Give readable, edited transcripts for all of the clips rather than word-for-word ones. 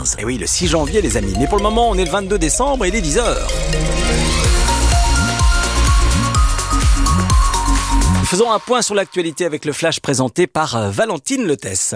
15. Et oui, le 6 janvier les amis. Mais pour le moment, on est le 22 décembre et il est 10h. Faisons un point sur l'actualité avec le flash présenté par Valentine Letesse.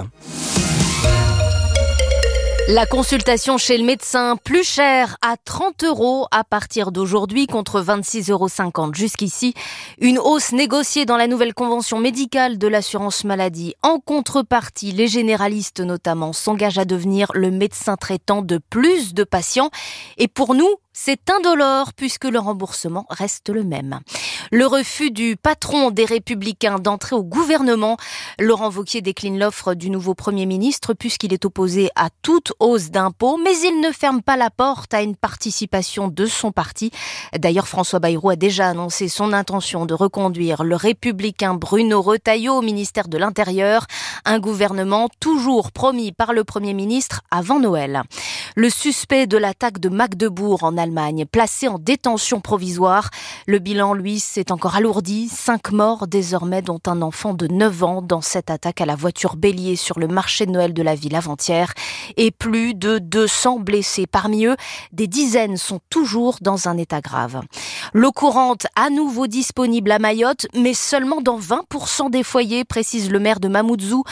La consultation chez le médecin, plus chère à 30 € à partir d'aujourd'hui contre 26,50 € jusqu'ici. Une hausse négociée dans la nouvelle convention médicale de l'assurance maladie. En contrepartie, les généralistes notamment s'engagent à devenir le médecin traitant de plus de patients. Et pour nous, c'est indolore puisque le remboursement reste le même. Le refus du patron des Républicains d'entrer au gouvernement. Laurent Wauquiez décline l'offre du nouveau Premier ministre puisqu'il est opposé à toute hausse d'impôts, mais il ne ferme pas la porte à une participation de son parti. D'ailleurs, François Bayrou a déjà annoncé son intention de reconduire le républicain Bruno Retailleau au ministère de l'Intérieur. Un gouvernement toujours promis par le Premier ministre avant Noël. Le suspect de l'attaque de Magdebourg en Allemagne, placé en détention provisoire. Le bilan, lui, s'est encore alourdi. 5 morts désormais, dont un enfant de 9 ans dans cette attaque à la voiture bélier sur le marché de Noël de la ville avant-hier. Et plus de 200 blessés. Parmi eux, des dizaines sont toujours dans un état grave. L'eau courante à nouveau disponible à Mayotte, mais seulement dans 20% des foyers, précise le maire de Mamoudzou.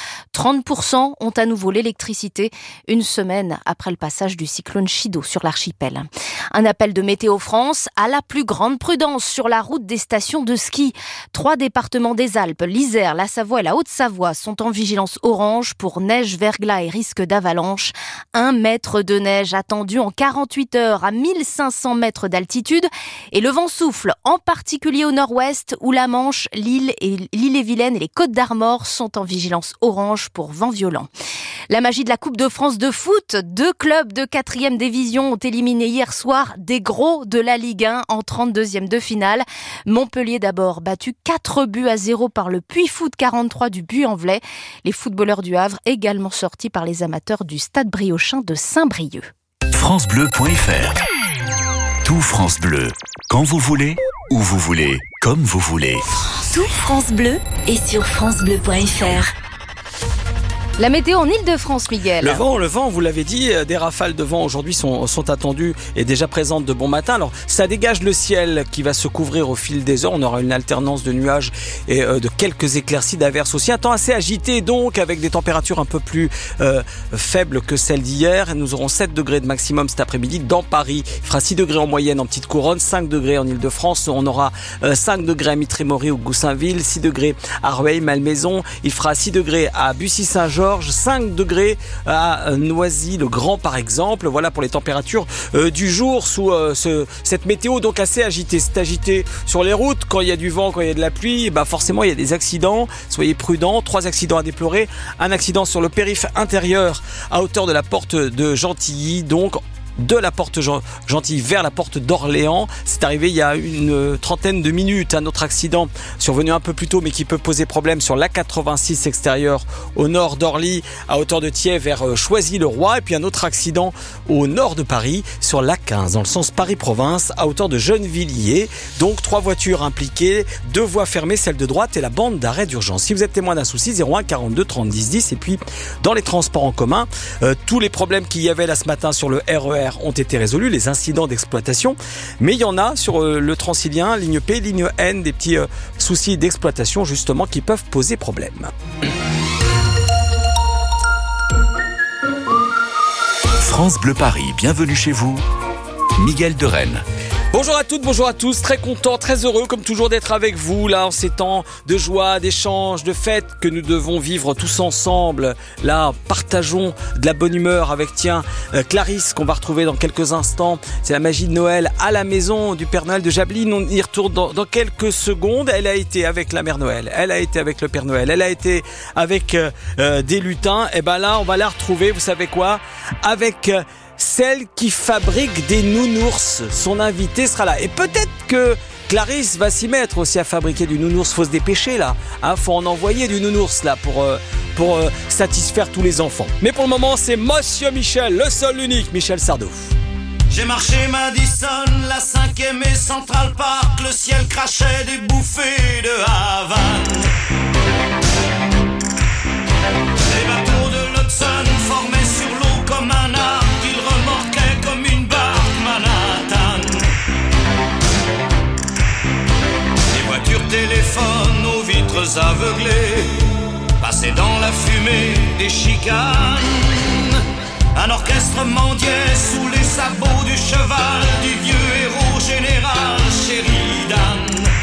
30% ont à nouveau l'électricité, une semaine après le passage du cyclone Chido sur l'archipel. Un appel de Météo France à la plus grande prudence sur la route des stations de ski. 3 départements des Alpes, l'Isère, la Savoie et la Haute-Savoie sont en vigilance orange pour neige, verglas et risque d'avalanche. 1 mètre de neige attendu en 48 heures à 1500 mètres d'altitude. Et le vent souffle, en particulier au nord-ouest où la Manche, l'île-et-Vilaine et les Côtes-d'Armor sont en vigilance orange pour vent violent. La magie de la Coupe de France de foot. 2 clubs de 4e division ont éliminé hier soir des gros de la Ligue 1 en 32e de finale. Montpellier d'abord battu 4-0 par le Puy Foot 43 du Puy-en-Velay. Les footballeurs du Havre également sortis par les amateurs du Stade Briochin de Saint-Brieuc. FranceBleu.fr. Tout France Bleu. Quand vous voulez, où vous voulez, comme vous voulez. Tout France Bleu est sur FranceBleu.fr. La météo en Ile-de-France, Miguel. Le vent, vous l'avez dit, des rafales de vent aujourd'hui sont attendues et déjà présentes de bon matin. Alors, ça dégage le ciel qui va se couvrir au fil des heures. On aura une alternance de nuages et de quelques éclaircies, d'averses aussi. Un temps assez agité donc, avec des températures un peu plus faibles que celles d'hier. Nous aurons 7 degrés de maximum cet après-midi dans Paris. Il fera 6 degrés en moyenne en petite couronne, 5 degrés en Ile-de-France. On aura 5 degrés à Mitry-Mory ou Goussainville, 6 degrés à Rueil, Malmaison. Il fera 6 degrés à Bussy-Saint-Georges. 5 degrés à Noisy-le-Grand par exemple. Voilà pour les températures du jour sous cette météo donc assez agitée. C'est agité sur les routes quand il y a du vent, quand il y a de la pluie, forcément il y a des accidents. Soyez prudents. 3 accidents à déplorer. Un accident sur le périph' intérieur à hauteur de la porte de Gentilly, donc de la porte Gentilly vers la porte d'Orléans. C'est arrivé il y a une trentaine de minutes. Un autre accident survenu un peu plus tôt mais qui peut poser problème sur l'A86 extérieur au nord d'Orly à hauteur de Thiais vers Choisy-le-Roi. Et puis un autre accident au nord de Paris sur l'A15 dans le sens Paris-Province à hauteur de Gennevilliers. Donc 3 voitures impliquées, 2 voies fermées, celle de droite et la bande d'arrêt d'urgence. Si vous êtes témoin d'un souci, 01 42 30 10 10. Et puis dans les transports en commun, tous les problèmes qu'il y avait là ce matin sur le RER ont été résolus, les incidents d'exploitation, mais il y en a sur le Transilien, ligne P, ligne N, des petits soucis d'exploitation justement qui peuvent poser problème. France Bleu Paris, bienvenue chez vous, Miguel de Rennes. Bonjour à toutes, bonjour à tous, très content, très heureux comme toujours d'être avec vous là en ces temps de joie, d'échange, de fête que nous devons vivre tous ensemble. Là, partageons de la bonne humeur avec Clarisse qu'on va retrouver dans quelques instants. C'est la magie de Noël à la maison du Père Noël de Jablines. On y retourne dans quelques secondes. Elle a été avec la Mère Noël, elle a été avec le Père Noël, elle a été avec des lutins. Et là, on va la retrouver, vous savez quoi, avec celle qui fabrique des nounours. Son invité sera là. Et peut-être que Clarisse va s'y mettre aussi à fabriquer du nounours. Faut se dépêcher là. Faut en envoyer du nounours là pour satisfaire tous les enfants. Mais pour le moment, c'est Monsieur Michel, le seul, l'unique, Michel Sardou. J'ai marché Madison, la 5e et Central Park. Le ciel crachait des bouffées de Havane. Les bateaux de l'Hudson formaient sur l'eau comme un arc. fumée, des chicanes. Un orchestre mendiait sous les sabots du cheval du vieux héros général Sheridan.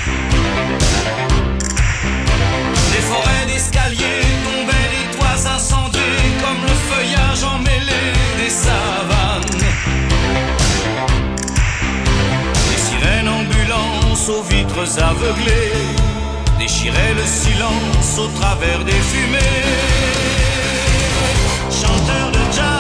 Des forêts d'escaliers tombaient, des toits incendiés comme le feuillage emmêlé des savanes. Des sirènes ambulances aux vitres aveuglées déchiraient le silence au travers des fumées. Chanteurs de jazz,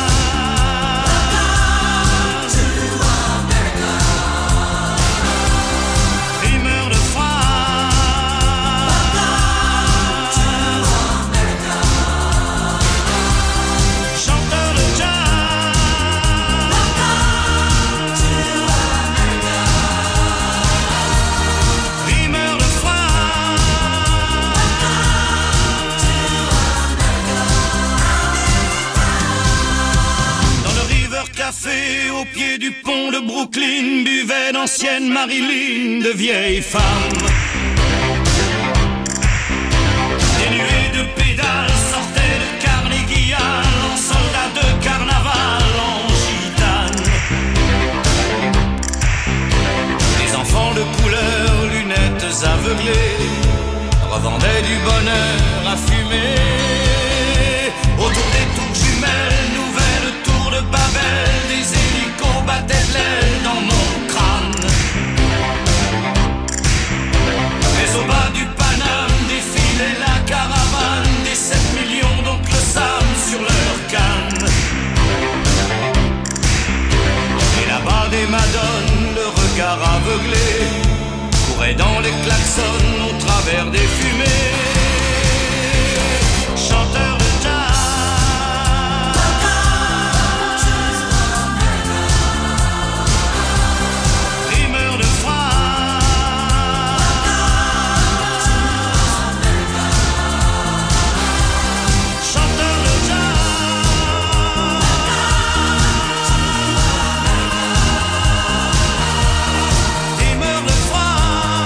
au pied du pont de Brooklyn, buvaient d'anciennes Marilyn, de vieilles femmes. Des nuées de pédales sortaient de Carnegie Hall, en soldats de carnaval, en gitane. Les enfants de couleur, lunettes aveuglées, revendaient du bonheur à fumer. Autour des tours jumelles, nouvelle tour de Babel, des hélicos battaient de l'aile dans mon crâne. Mais au bas du Paname défilait la caravane des 7 millions d'oncles Sam sur leur canne. Et là-bas des madones, le regard aveuglé, couraient dans les klaxons au travers des fumées. Chanteurs de jazz, rimeurs de phrase, chanteurs de jazz, rimeurs de phrase.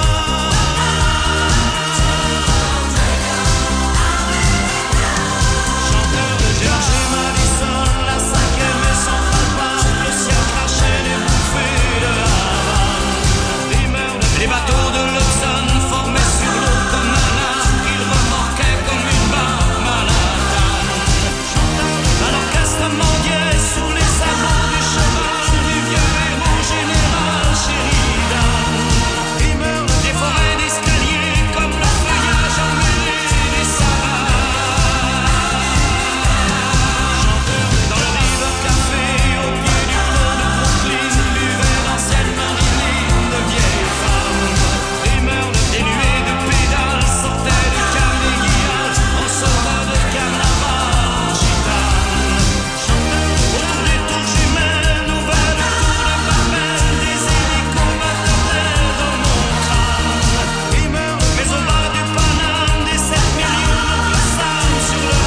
J'ai marché Madison, la 5e et Central Park, le ciel crachait des bouffées de Havane. Les bateaux de l'Hudson formaient sur l'eau comme un arc, ils remorquaient comme une barque Manhattan. Un orchestre mendiait sous les sabots du cheval du vieux héros général Sheridan. Des forêts d'escaliers comme le feuillage emmêlé des savanes. Dans le River Café, au pied du pont de Brooklyn, buvaient d'anciennes Marilyn, de vieilles femmes. Des nuées de pédales sortaient de Carnegie Hall, en soldats de carnaval, en gitane. Autour des tours jumelles, nouvelle tour de Babel, des hélicos battaient de l'aile dans mon crâne. Mais au bas du Paname, des 7 millions d'oncles Sam sur le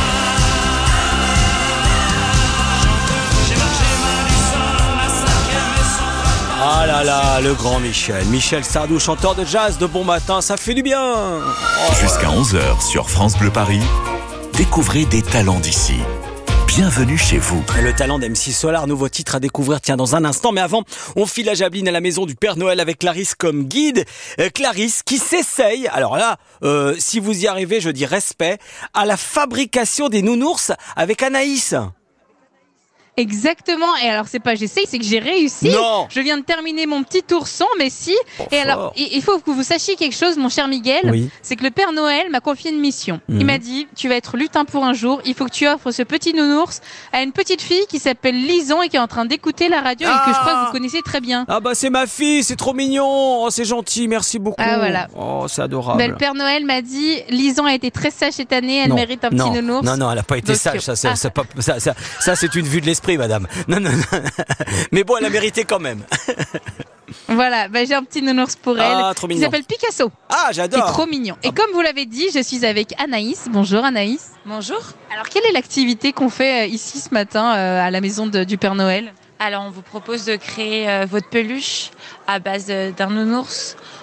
J'ai marché Madison, la 5e et Central Park. Ah là là, le grand Michel. Michel Sardou, chanteur de jazz de Bon Matin, ça fait du bien. Oh, Jusqu'à 11h sur France Bleu Paris, découvrez des talents d'ici. Bienvenue chez vous. Le talent d'MC Solar, nouveau titre à découvrir, tiens, dans un instant. Mais avant, on file à Jabeline à la maison du Père Noël avec Clarisse comme guide. Clarisse qui s'essaye, alors là, si vous y arrivez, je dis respect, à la fabrication des nounours avec Anaïs. Exactement. Et alors, c'est pas j'essaye, c'est que j'ai réussi. Non. Je viens de terminer mon petit ourson, mais si. Et alors, il faut que vous sachiez quelque chose, mon cher Miguel. Oui. C'est que le Père Noël m'a confié une mission. Il m'a dit, tu vas être lutin pour un jour. Il faut que tu offres ce petit nounours à une petite fille qui s'appelle Lison et qui est en train d'écouter la radio et que je crois que vous connaissez très bien. Ah bah c'est ma fille, c'est trop mignon. Oh, c'est gentil, merci beaucoup. Ah voilà. Oh, c'est adorable. Ben, le Père Noël m'a dit, Lison a été très sage cette année, elle mérite un petit nounours. Non, elle a pas été Donc, sage. Ça, c'est une vue de l'esprit, madame. Non. Mais bon, elle a mérité quand même. Voilà, ben, j'ai un petit nounours pour elle. Ah, trop mignon. Il s'appelle Picasso. Ah, j'adore. C'est trop mignon. Et comme vous l'avez dit, je suis avec Anaïs. Bonjour Anaïs. Bonjour. Alors, quelle est l'activité qu'on fait ici ce matin à la maison du Père Noël ? Alors, on vous propose de créer votre peluche à base d'un nounours.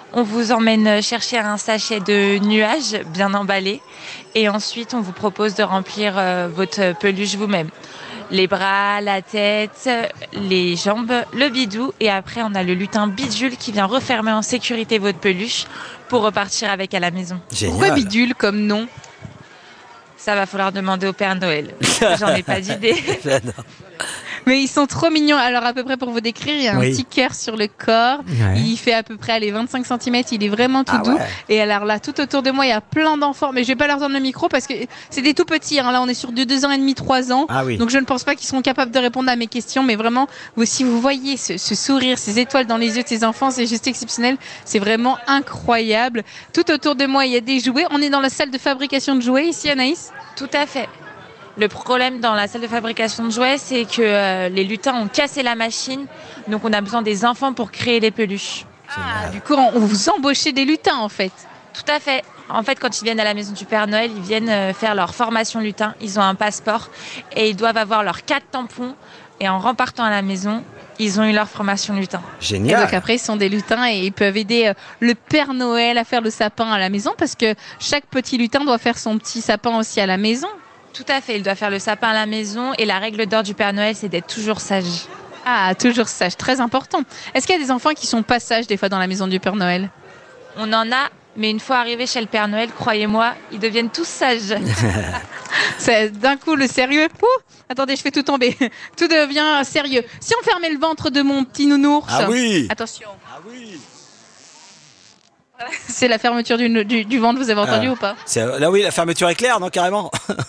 On vous emmène chercher un sachet de nuages bien emballé et ensuite on vous propose de remplir votre peluche vous-même. Les bras, la tête, les jambes, le bidou et après on a le lutin bidule qui vient refermer en sécurité votre peluche pour repartir avec à la maison. Génial. Pourquoi bidule comme nom? Ça va falloir demander au Père Noël. J'en ai pas d'idée. J'adore. Mais ils sont trop mignons. Alors à peu près pour vous décrire, il y a un petit cœur sur le corps. Ouais. Il fait à peu près 25 cm. Il est vraiment tout doux. Ouais. Et alors là, tout autour de moi, il y a plein d'enfants. Mais je vais pas leur donner le micro parce que c'est des tout petits. Hein. Là, on est sur 2 ans et demi, 3 ans. Ah oui. Donc je ne pense pas qu'ils seront capables de répondre à mes questions. Mais vraiment, si vous voyez ce sourire, ces étoiles dans les yeux de ces enfants, c'est juste exceptionnel. C'est vraiment incroyable. Tout autour de moi, il y a des jouets. On est dans la salle de fabrication de jouets ici, Anaïs. Tout à fait. Le problème dans la salle de fabrication de jouets, c'est que les lutins ont cassé la machine. Donc on a besoin des enfants pour créer les peluches. Ah, du coup, on vous embauchez des lutins en fait. Tout à fait. En fait, quand ils viennent à la maison du Père Noël, ils viennent faire leur formation lutin. Ils ont un passeport et ils doivent avoir leurs 4 tampons. Et en repartant à la maison, ils ont eu leur formation lutin. Génial. Et donc après, ils sont des lutins et ils peuvent aider le Père Noël à faire le sapin à la maison parce que chaque petit lutin doit faire son petit sapin aussi à la maison. Tout à fait. Il doit faire le sapin à la maison. Et la règle d'or du Père Noël, c'est d'être toujours sage. Ah, toujours sage, très important. Est-ce qu'il y a des enfants qui sont pas sages des fois dans la maison du Père Noël? On en a, mais une fois arrivés chez le Père Noël, croyez-moi, ils deviennent tous sages. D'un coup, le sérieux. Attendez, je fais tout tomber. Tout devient sérieux. Si on fermait le ventre de mon petit nounours. Ah oui. Attention. Ah oui. C'est la fermeture du ventre, vous avez entendu ou pas? Là oui, la fermeture est claire, non, carrément.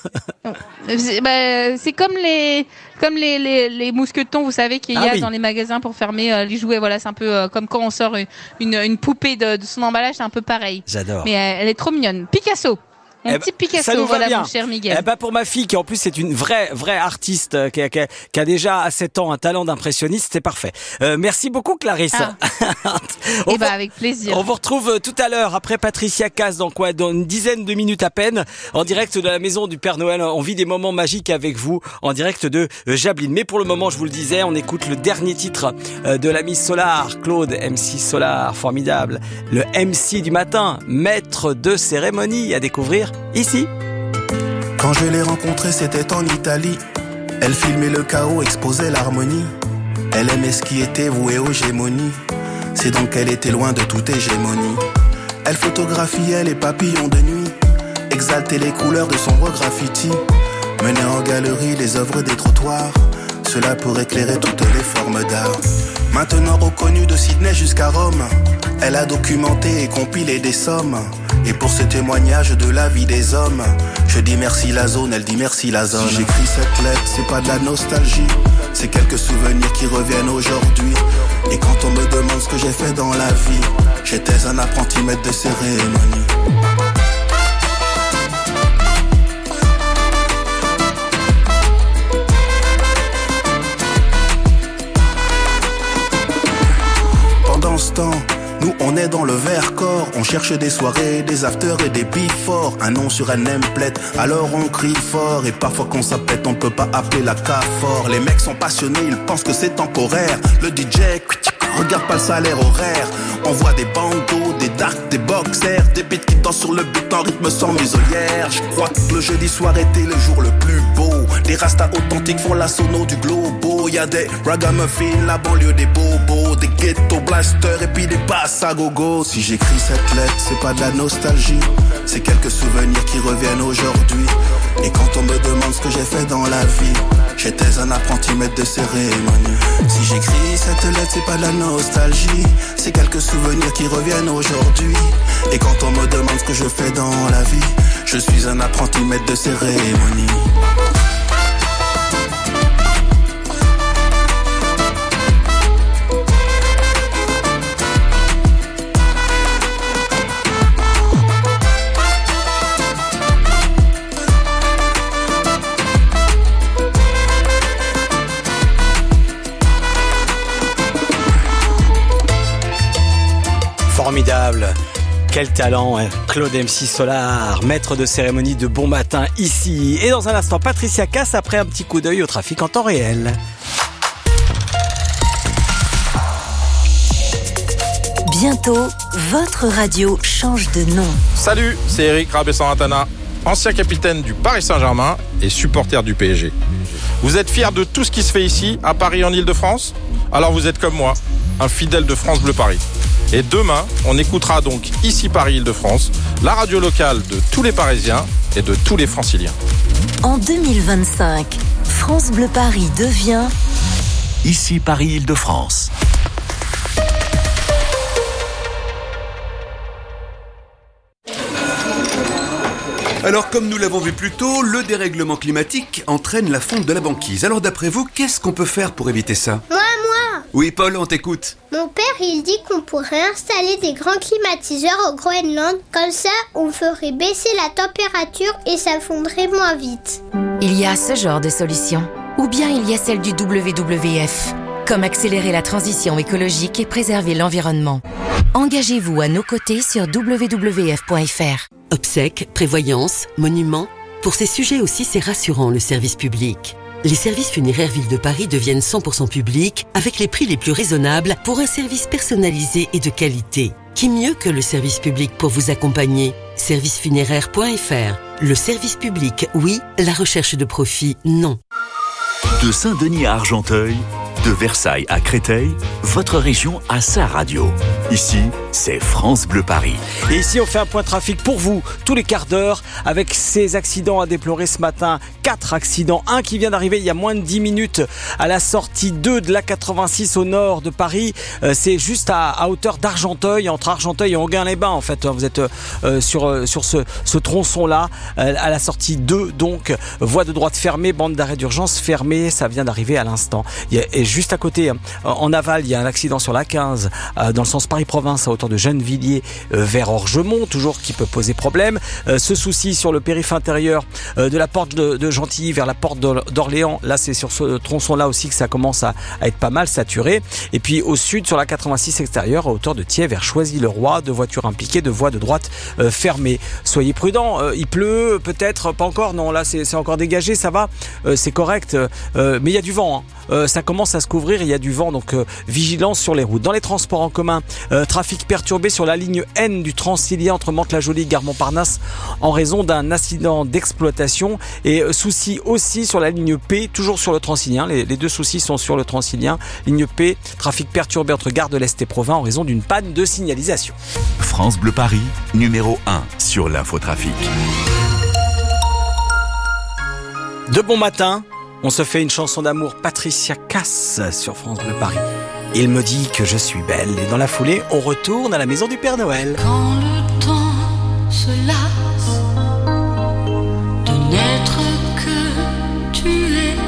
C'est comme les mousquetons, vous savez, qu'il y a dans les magasins pour fermer les jouets. Voilà, c'est un peu comme quand on sort une poupée de son emballage, c'est un peu pareil. J'adore. Mais elle est trop mignonne. Picasso. Mon petit Picasso, ça nous va voilà bien. mon cher Miguel. Pour ma fille, qui en plus c'est une vraie artiste, qui a déjà à 7 ans un talent d'impressionniste, c'est parfait. Merci beaucoup Clarisse. Avec plaisir. On vous retrouve tout à l'heure après Patricia Cass dans une dizaine de minutes à peine, en direct de la maison du Père Noël. On vit des moments magiques avec vous, en direct de Jablin. Mais pour le moment, je vous le disais, on écoute le dernier titre de l'ami Solar, Claude MC Solar, formidable. Le MC du matin, maître de cérémonie à découvrir ici. Quand je l'ai rencontrée, c'était en Italie. Elle filmait le chaos, exposait l'harmonie. Elle aimait ce qui était voué aux gémonies. C'est donc qu'elle était loin de toute hégémonie. Elle photographiait les papillons de nuit, exaltait les couleurs de sombres graffitis, menait en galerie les œuvres des trottoirs, cela pour éclairer toutes les formes d'art. Maintenant reconnue de Sydney jusqu'à Rome, elle a documenté et compilé des sommes. Et pour ce témoignage de la vie des hommes, je dis merci la zone, elle dit merci la zone. Si j'écris cette lettre, c'est pas de la nostalgie, c'est quelques souvenirs qui reviennent aujourd'hui. Et quand on me demande ce que j'ai fait dans la vie, j'étais un apprenti maître de cérémonie. Pendant ce temps, nous on est dans le Vercors, on cherche des soirées, des afters et des before. Un nom sur un nameplate, alors on crie fort. Et parfois qu'on s'appelle, on peut pas appeler la CAFOR. Les mecs sont passionnés, ils pensent que c'est temporaire. Le DJ, regarde pas le salaire horaire. On voit des bandeaux, des darks, des boxers, des beats qui dansent sur le but en rythme sans muselière. Je crois que le jeudi soir était le jour le plus beau. Des rastas authentiques font la sono du globo. Y'a des ragamuffins, la banlieue des bobos, des ghetto blasters et puis des basses à gogo. Si j'écris cette lettre, c'est pas de la nostalgie, c'est quelques souvenirs qui reviennent aujourd'hui. Et quand on me demande ce que j'ai fait dans la vie, j'étais un apprenti maître de cérémonie. Si j'écris cette lettre, c'est pas de la nostalgie, c'est quelques souvenirs qui reviennent aujourd'hui. Et quand on me demande ce que je fais dans la vie, je suis un apprenti maître de cérémonie. Formidable. Quel talent, hein. Claude MC Solar, maître de cérémonie de Bon Matin ici. Et dans un instant, Patricia Cass après un petit coup d'œil au trafic en temps réel. Bientôt, votre radio change de nom. Salut, c'est Eric Rabessan-Ratana, ancien capitaine du Paris Saint-Germain et supporter du PSG. Vous êtes fiers de tout ce qui se fait ici, à Paris, en Ile-de-France ? Alors vous êtes comme moi, un fidèle de France Bleu Paris. Et demain, on écoutera donc ici Paris Ile-de-France, la radio locale de tous les Parisiens et de tous les Franciliens. En 2025, France Bleu Paris devient Ici Paris Ile-de-France. Alors, comme nous l'avons vu plus tôt, le dérèglement climatique entraîne la fonte de la banquise. Alors, d'après vous, qu'est-ce qu'on peut faire pour éviter ça ? Moi Oui, Paul, on t'écoute. Mon père, il dit qu'on pourrait installer des grands climatiseurs au Groenland. Comme ça, on ferait baisser la température et ça fondrait moins vite. Il y a ce genre de solution. Ou bien il y a celle du WWF. Comme accélérer la transition écologique et préserver l'environnement. Engagez-vous à nos côtés sur wwf.fr. Obsèques, prévoyance, monuments, pour ces sujets aussi c'est rassurant le service public. Les services funéraires Ville de Paris deviennent 100% publics avec les prix les plus raisonnables pour un service personnalisé et de qualité. Qui mieux que le service public pour vous accompagner ? Servicefunéraire.fr. Le service public, oui. La recherche de profit, non. De Saint-Denis à Argenteuil, de Versailles à Créteil, votre région a sa radio. Ici, c'est France Bleu Paris. Et ici, on fait un point trafic pour vous, tous les quarts d'heure, avec ces accidents à déplorer ce matin. 4 accidents. Un qui vient d'arriver il y a moins de 10 minutes à la sortie 2 de l'A86 au nord de Paris. C'est juste à hauteur d'Argenteuil, entre Argenteuil et Anguin-les-Bains, en fait. Vous êtes sur ce tronçon-là, à la sortie 2, donc, voie de droite fermée, bande d'arrêt d'urgence fermée. Ça vient d'arriver à l'instant. Et juste à côté, en aval, il y a un accident sur l'A15, dans le sens Paris-Province, à hauteur de Gennevilliers vers Orgemont, toujours qui peut poser problème. Ce souci sur le périph' intérieur de la porte de Gentilly vers la porte d'Orléans, là c'est sur ce tronçon-là aussi que ça commence à être pas mal saturé. Et puis au sud, sur la 86 extérieure, à hauteur de Thiers vers Choisy-le-Roi, 2 voitures impliquées, 2 voies de droite fermées. Soyez prudents, il pleut, peut-être pas encore, non là c'est encore dégagé, ça va, c'est correct, mais il y a du vent, ça commence à se couvrir, il y a du vent, donc vigilance sur les routes. Dans les transports en commun, trafic perturbé sur la ligne N du Transilien entre Mantes-la-Jolie et Gare Montparnasse en raison d'un accident d'exploitation, et souci aussi sur la ligne P, toujours sur le Transilien, les 2 soucis sont sur le Transilien. Ligne P, trafic perturbé entre Gare de l'Est et Provins en raison d'une panne de signalisation. France Bleu Paris, numéro 1 sur l'infotrafic. De bon matin, on se fait une chanson d'amour, Patricia Cass sur France Bleu Paris. Il me dit que je suis belle, et dans la foulée, on retourne à la maison du Père Noël. Quand le temps se lasse de n'être que tu es,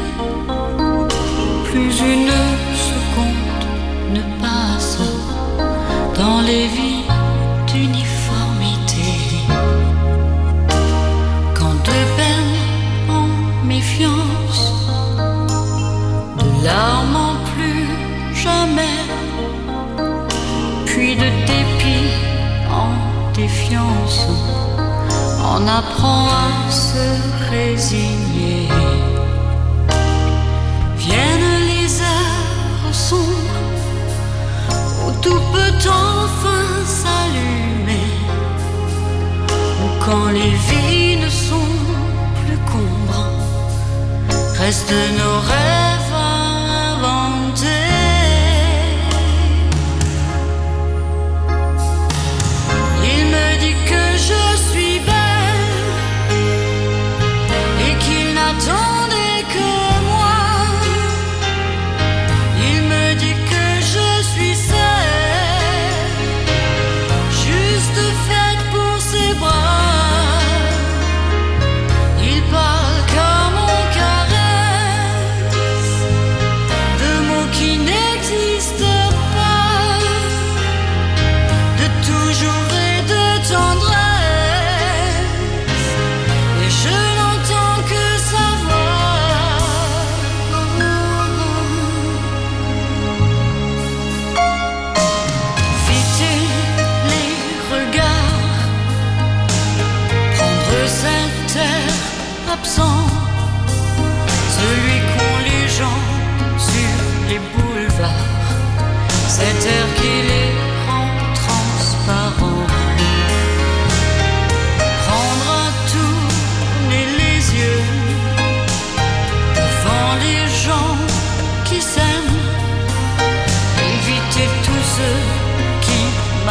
plus une seconde ne passe dans les vies d'uniformité. Quand de peine en méfiance, de larmes en plus jamais, puis de dépit en défiance, on apprend à se résigner. Viennent les heures sombres où tout peut enfin s'allumer, ou quand les vies ne sont plus combres, restent nos rêves inventés. Il me dit que je suis belle et qu'il n'attendait que moi. Il me dit que je suis celle juste faite pour ses bras. Il parle comme mon carême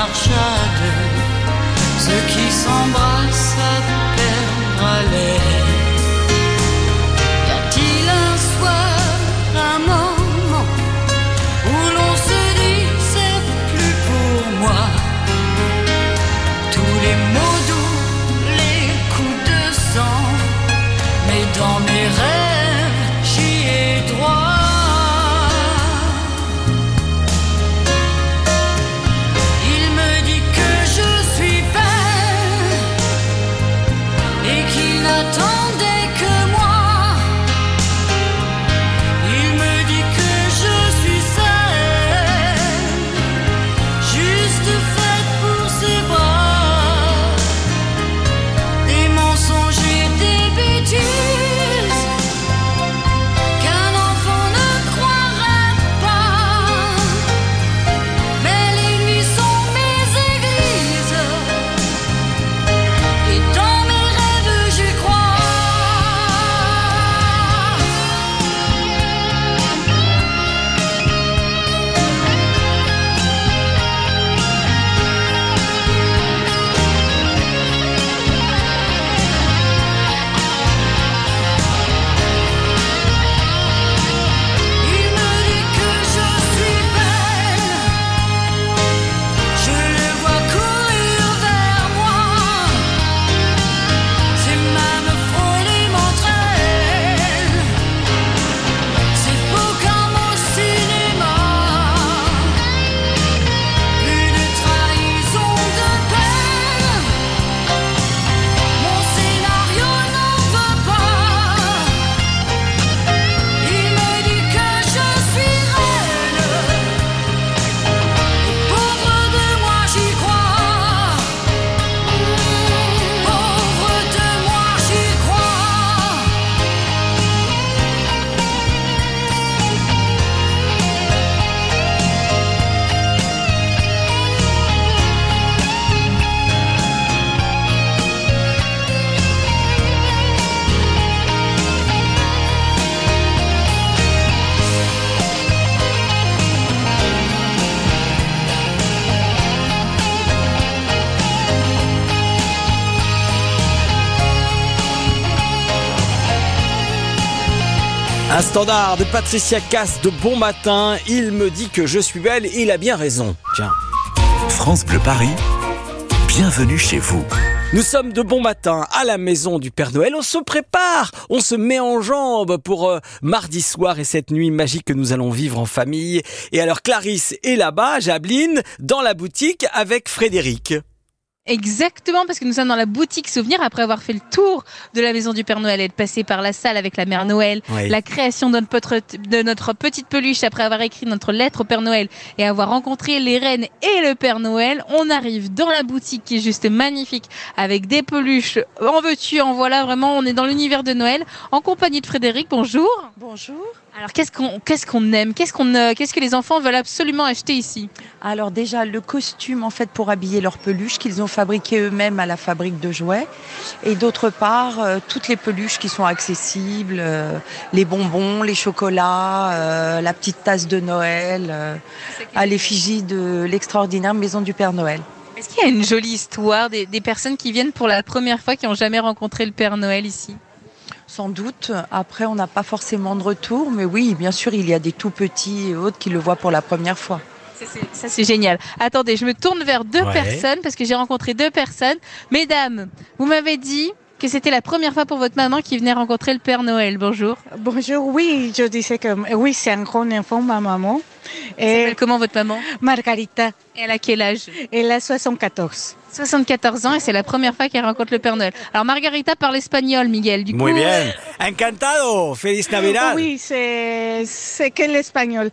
marche à deux, ceux qui s'embrassent à perdre haleine. Y a-t-il un soir, un moment où l'on se dit c'est plus pour moi? Tous les mots doux, les coups de sang, mais dans mes rêves j'y ai droit. N'attendait que moi. Il me dit que je suis seule, juste faite pour ses bras. Des mensonges et des bêtises qu'un enfant ne croirait pas. Mais les nuits sont mes églises et dans mes rêves j'y crois. Un standard de Patricia Cass de Bon Matin. Il me dit que je suis belle, il a bien raison. Tiens. France Bleu Paris, bienvenue chez vous. Nous sommes de Bon Matin à la maison du Père Noël. On se prépare, on se met en jambes pour mardi soir et cette nuit magique que nous allons vivre en famille. Et alors Clarisse est là-bas, Jabeline, dans la boutique avec Frédéric. Exactement, parce que nous sommes dans la boutique Souvenir après avoir fait le tour de la maison du Père Noël, être passé par la salle avec la Mère Noël, Oui. la création de notre petite peluche après avoir écrit notre lettre au Père Noël et avoir rencontré les reines et le Père Noël. On arrive dans la boutique qui est juste magnifique avec des peluches, en veux-tu, en voilà, vraiment on est dans l'univers de Noël en compagnie de Frédéric. Bonjour. Bonjour. Alors qu'est-ce qu'on aime, qu'est-ce que les enfants veulent absolument acheter ici? Alors déjà le costume en fait pour habiller leurs peluches qu'ils ont fabriqué eux-mêmes à la fabrique de jouets, et d'autre part toutes les peluches qui sont accessibles, les bonbons, les chocolats, la petite tasse de Noël à l'effigie de l'extraordinaire maison du Père Noël. Est-ce qu'il y a une jolie histoire des personnes qui viennent pour la première fois, qui n'ont jamais rencontré le Père Noël ici? Sans doute. Après, on n'a pas forcément de retour, mais oui, bien sûr, il y a des tout petits et autres qui le voient pour la première fois. Ça, c'est génial. Attendez, je me tourne vers deux Ouais. personnes, parce que j'ai rencontré deux personnes. Mesdames, vous m'avez dit que c'était la première fois pour votre maman qui venait rencontrer le Père Noël. Bonjour. Bonjour, oui, je disais que oui, c'est un grand enfant, ma maman. Elle s'appelle comment votre maman? Margarita. Et elle a quel âge? Elle a 74. 74 ans et c'est la première fois qu'elle rencontre le Père Noël. Alors Margarita parle espagnol, Miguel. Du Muy coup, bien. Encantado. Feliz Navidad. Oui, c'est que l'espagnol.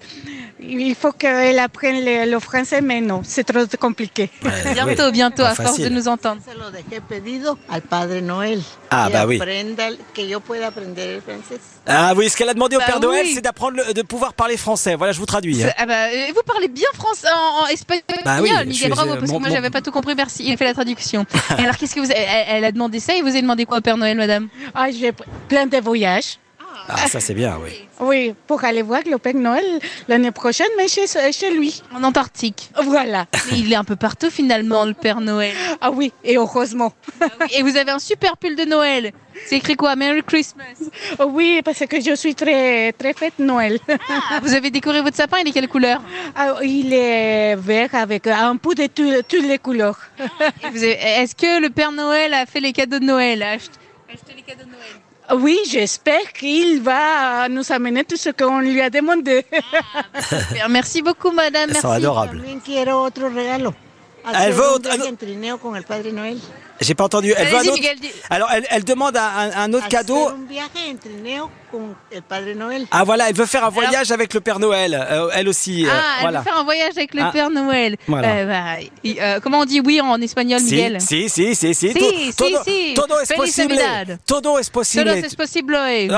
Il faut qu'elle apprenne le français, mais non, c'est trop compliqué. bientôt, Pas à force facile. de nous entendre. Se lo dejé pedido al Padre Noel. Ah, que bah oui. aprenda, que yo pueda aprender el francés. Ah oui, ce qu'elle a demandé au Bah Père Noël, oui. c'est d'apprendre de pouvoir parler français. Voilà, je vous traduis. hein. Ah bah, vous parlez bien français en espagnol, Bah oui, je Miguel, suis- bravo, parce que moi j'avais pas tout compris, merci, il a fait la traduction. Et alors qu'est-ce que elle a demandé ça et vous avez demandé quoi au Père Noël, madame? Ah, j'ai plein de voyages. Ah, ça c'est bien, oui. Oui, pour aller voir le Père Noël l'année prochaine, mais chez lui. En Antarctique. Voilà. Mais il est un peu partout finalement, le Père Noël. Ah oui, et heureusement. Et vous avez un super pull de Noël. C'est écrit quoi? Merry Christmas. Oui, parce que je suis très, très fête Noël. Ah, vous avez décoré votre sapin, il est quelle couleur? Il est vert avec un peu de toutes les couleurs. Est-ce que le Père Noël a fait les cadeaux de Noël? A acheté les cadeaux de Noël? Oui, j'espère qu'il va nous amener tout ce qu'on lui a demandé. Merci beaucoup, madame. Elles sont adorables. También quiero otro regalo. Elle veut un autre... viaje en trineo con el Padre Noel. J'ai pas entendu. Elle veut un Allez-y, autre... Miguel. Alors, elle demande un autre cadeau. Un viaje en trineo con el Padre Noel. Ah voilà, elle veut faire un voyage avec le Père Noël. Elle aussi. Elle voilà. veut faire un voyage avec le Père Noël. Voilà. Comment on dit oui en espagnol, Miguel? Si. Todo es posible. Todo es posible. Todo es possible.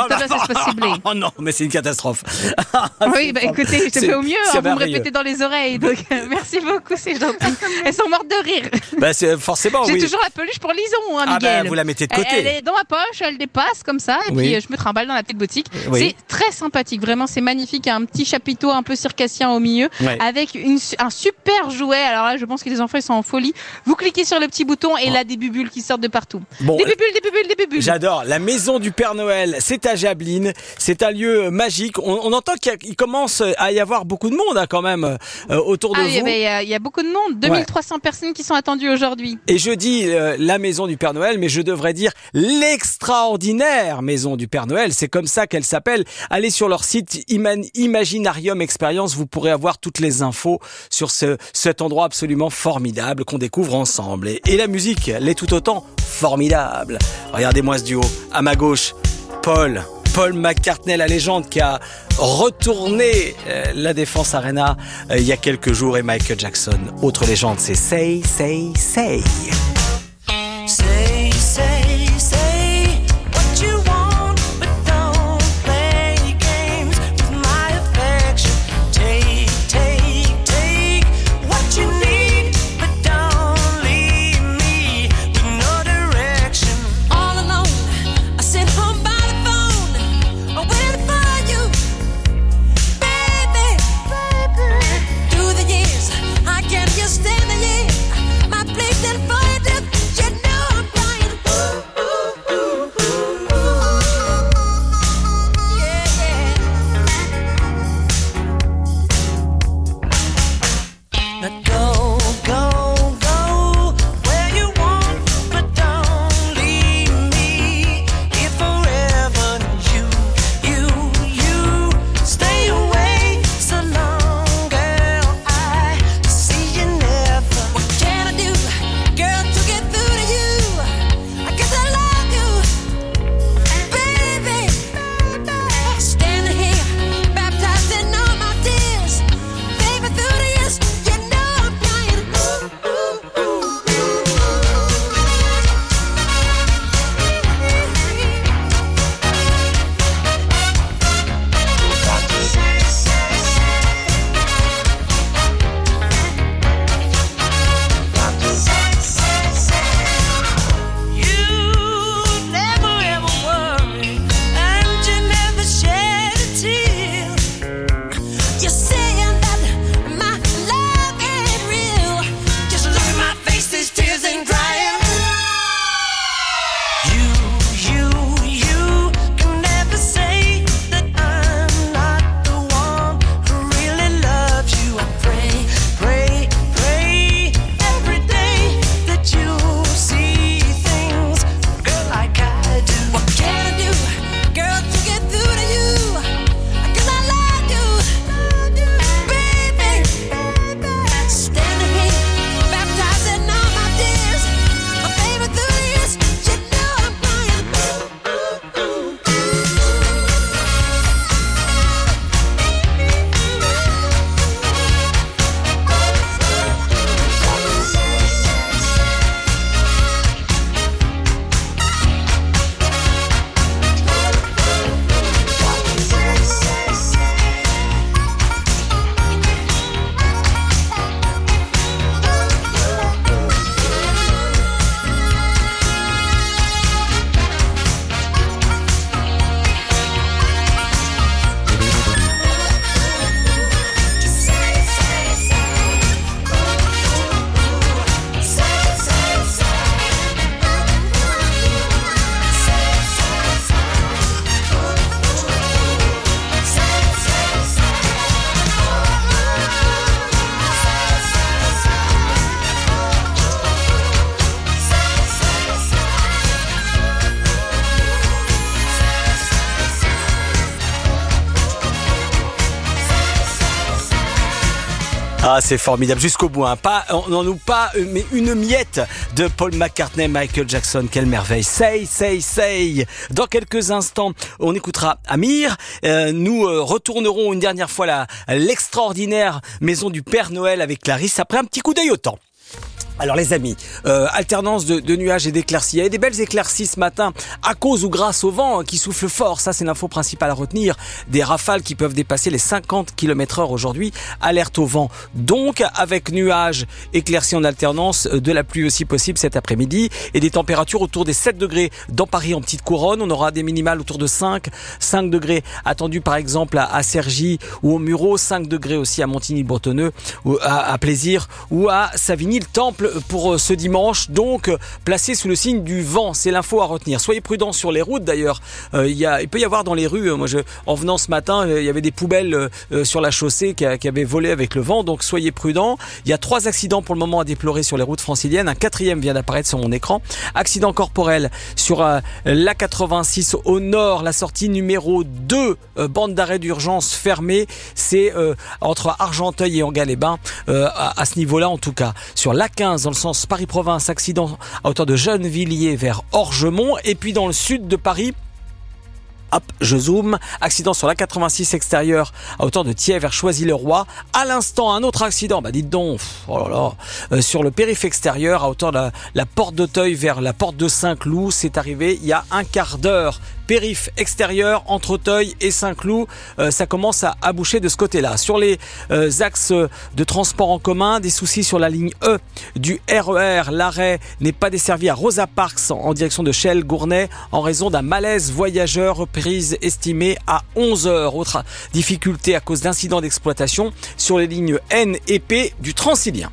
Oh non, mais c'est une catastrophe. Oui, bah écoutez, je fais au mieux. Vous me merveilleux. répétez dans les oreilles. Donc, merci beaucoup, c'est gentil. Elles sont mortes de rire. Bah, forcément, oui. J'ai toujours la peluche pour Lison, hein, Miguel. Bah, vous la mettez de côté. Elle est dans ma poche, elle dépasse comme ça, et puis je me trimballe dans la petite boutique. Oui. C'est très sympathique, vraiment, c'est magnifique. Il y a un petit chapiteau un peu circassien au milieu, avec un super jouet. Alors là, je pense que les enfants ils sont en folie. Vous cliquez sur le petit bouton et là, des bubules qui sortent de partout. Bon, des bubules. J'adore. La maison du Père Noël, c'est à Jablines. C'est un lieu magique. On entend qu'il commence à y avoir beaucoup de monde, hein, quand même, autour de vous. Il y a beaucoup de monde. 2300 personnes qui sont attendues aujourd'hui. Et je dis la maison du Père Noël, mais je devrais dire l'extraordinaire maison du Père Noël. C'est comme ça qu'elle s'appelle. Allez sur leur site Imaginarium Experience. Vous pourrez avoir toutes les infos sur cet endroit absolument formidable qu'on découvre ensemble. Et la musique l'est tout autant formidable. Regardez-moi ce duo. À ma gauche, Paul McCartney, la légende qui a retourné la Défense Arena il y a quelques jours, et Michael Jackson. Autre légende, c'est Say, Say, Say. Say, say, say what you want, but don't play games with my affection. Take, take, take what you need, but don't leave me with no direction. All alone, I sit home by the phone, waiting for you, baby. Through the years, I can't just stand the year. My place is for you. You know I'm Ah, c'est formidable jusqu'au bout. On n'en oublie pas, mais une miette de Paul McCartney, Michael Jackson. Quelle merveille. Say, say, say. Dans quelques instants, on écoutera Amir. Nous retournerons une dernière fois l'extraordinaire maison du Père Noël avec Clarisse après un petit coup d'œil au temps. Alors les amis, alternance de nuages et d'éclaircies. Il y a des belles éclaircies ce matin à cause ou grâce au vent qui souffle fort. Ça, c'est l'info principale à retenir. Des rafales qui peuvent dépasser les 50 km/h aujourd'hui. Alerte au vent. Donc, avec nuages, éclaircies en alternance, de la pluie aussi possible cet après-midi et des températures autour des 7 degrés dans Paris en petite couronne. On aura des minimales autour de 5 degrés attendus par exemple à Cergy ou au Mureau, 5 degrés aussi à Montigny-le-Bretonneux, ou à Plaisir ou à Savigny-le-Temple pour ce dimanche, donc placé sous le signe du vent. C'est l'info à retenir. Soyez prudents sur les routes d'ailleurs. Il peut y avoir dans les rues, en venant ce matin, il y avait des poubelles sur la chaussée qui avaient volé avec le vent, donc soyez prudents. Il y a 3 accidents pour le moment à déplorer sur les routes franciliennes. Un 4e vient d'apparaître sur mon écran. Accident corporel sur l'A86 au nord, la sortie numéro 2, bande d'arrêt d'urgence fermée. C'est entre Argenteuil et Engal-les-Bains, à ce niveau-là en tout cas. Sur l'A15 dans le sens Paris-Province, accident à hauteur de Gennevilliers vers Orgemont. Et puis dans le sud de Paris, hop, je zoome, accident sur la 86 extérieure à hauteur de Thiers vers Choisy-le-Roi. À l'instant, un autre accident, dites donc, sur le périph' extérieur à hauteur de la porte d'Auteuil vers la porte de Saint-Cloud. C'est arrivé il y a un quart d'heure. Périph' extérieur entre Auteuil et Saint-Cloud, ça commence à boucher de ce côté-là. Sur les axes de transport en commun, des soucis sur la ligne E du RER. L'arrêt n'est pas desservi à Rosa Parks en direction de Chelles-Gournay en raison d'un malaise voyageur, reprise estimée à 11h. Autre difficulté à cause d'incidents d'exploitation sur les lignes N et P du Transilien.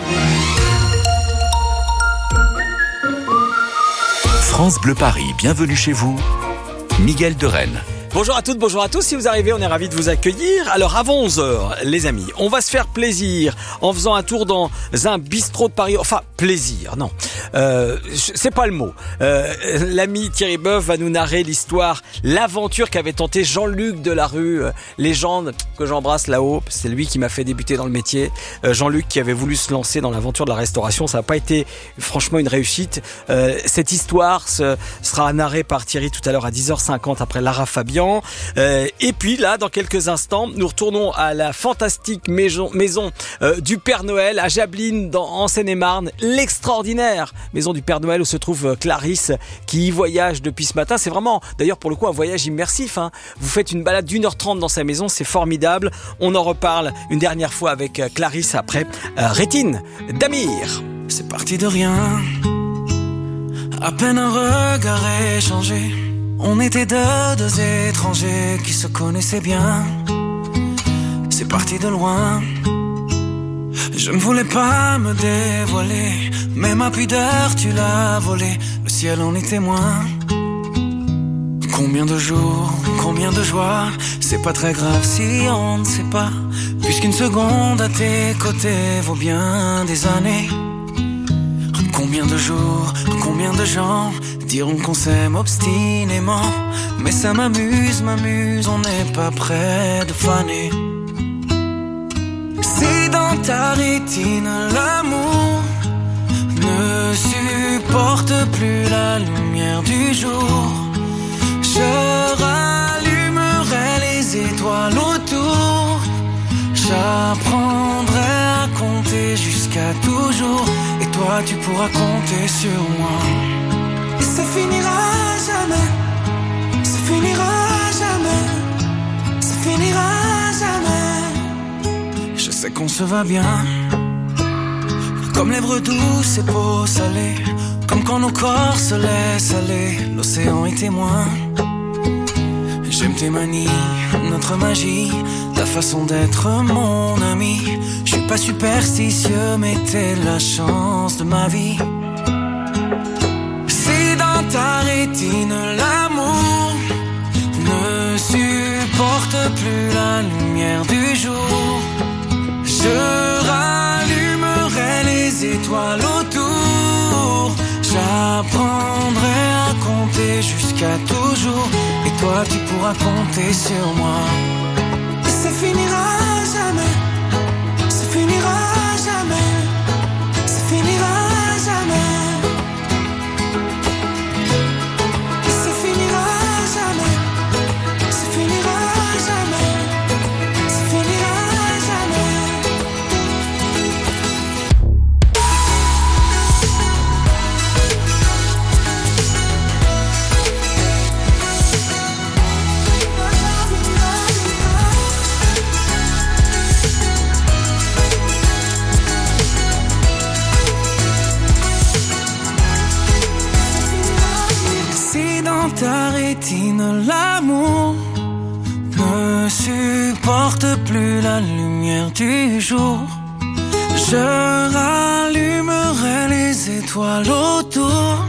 France Bleu Paris, bienvenue chez vous. Miguel de Rennes. Bonjour à toutes, bonjour à tous. Si vous arrivez, on est ravis de vous accueillir. Alors avant 11h, les amis, on va se faire plaisir en faisant un tour dans un bistrot de Paris. Enfin, plaisir, non. C'est pas le mot. L'ami Thierry Boeuf va nous narrer l'histoire, l'aventure qu'avait tenté Jean-Luc Delarue, légende que j'embrasse là-haut. C'est lui qui m'a fait débuter dans le métier. Jean-Luc qui avait voulu se lancer dans l'aventure de la restauration. Ça n'a pas été franchement une réussite. Cette histoire sera narrée par Thierry tout à l'heure à 10h50 après Lara Fabian. Et puis là, dans quelques instants, nous retournons à la fantastique maison du Père Noël à Jablines en Seine-et-Marne. L'extraordinaire maison du Père Noël où se trouve Clarisse qui y voyage depuis ce matin. C'est vraiment, d'ailleurs pour le coup, un voyage immersif. Vous faites une balade d'1h30 dans sa maison, c'est formidable. On en reparle une dernière fois avec Clarisse après Rétine d'Amir. C'est parti de rien, à peine un regard échangé. On était deux étrangers qui se connaissaient bien. C'est parti de loin. Je ne voulais pas me dévoiler, mais ma pudeur tu l'as volée. Le ciel en est témoin. Combien de jours, combien de joie. C'est pas très grave si on ne sait pas, puisqu'une seconde à tes côtés vaut bien des années. Combien de jours, combien de gens diront qu'on s'aime obstinément. Mais ça m'amuse, on n'est pas près de faner. Si dans ta rétine l'amour ne supporte plus la lumière du jour, je rallumerai les étoiles autour. J'apprendrai à compter jusqu'à toujours, et toi tu pourras compter sur moi. Et ça finira jamais, ça finira jamais, ça finira jamais. Je sais qu'on se va bien, comme lèvres douces et peau salée, comme quand nos corps se laissent aller, l'océan est témoin. J'aime tes manies, notre magie, ta façon d'être mon ami. Je suis pas superstitieux, mais t'es la chance de ma vie. Si dans ta rétine l'amour ne supporte plus la lumière du jour, je rallumerai les étoiles autour. J'apprendrai à compter jusqu'à toujours, et toi tu pourras compter sur moi. Et ça finira jamais, ça finira Rétine, l'amour ne supporte plus la lumière du jour. Je rallumerai les étoiles autour.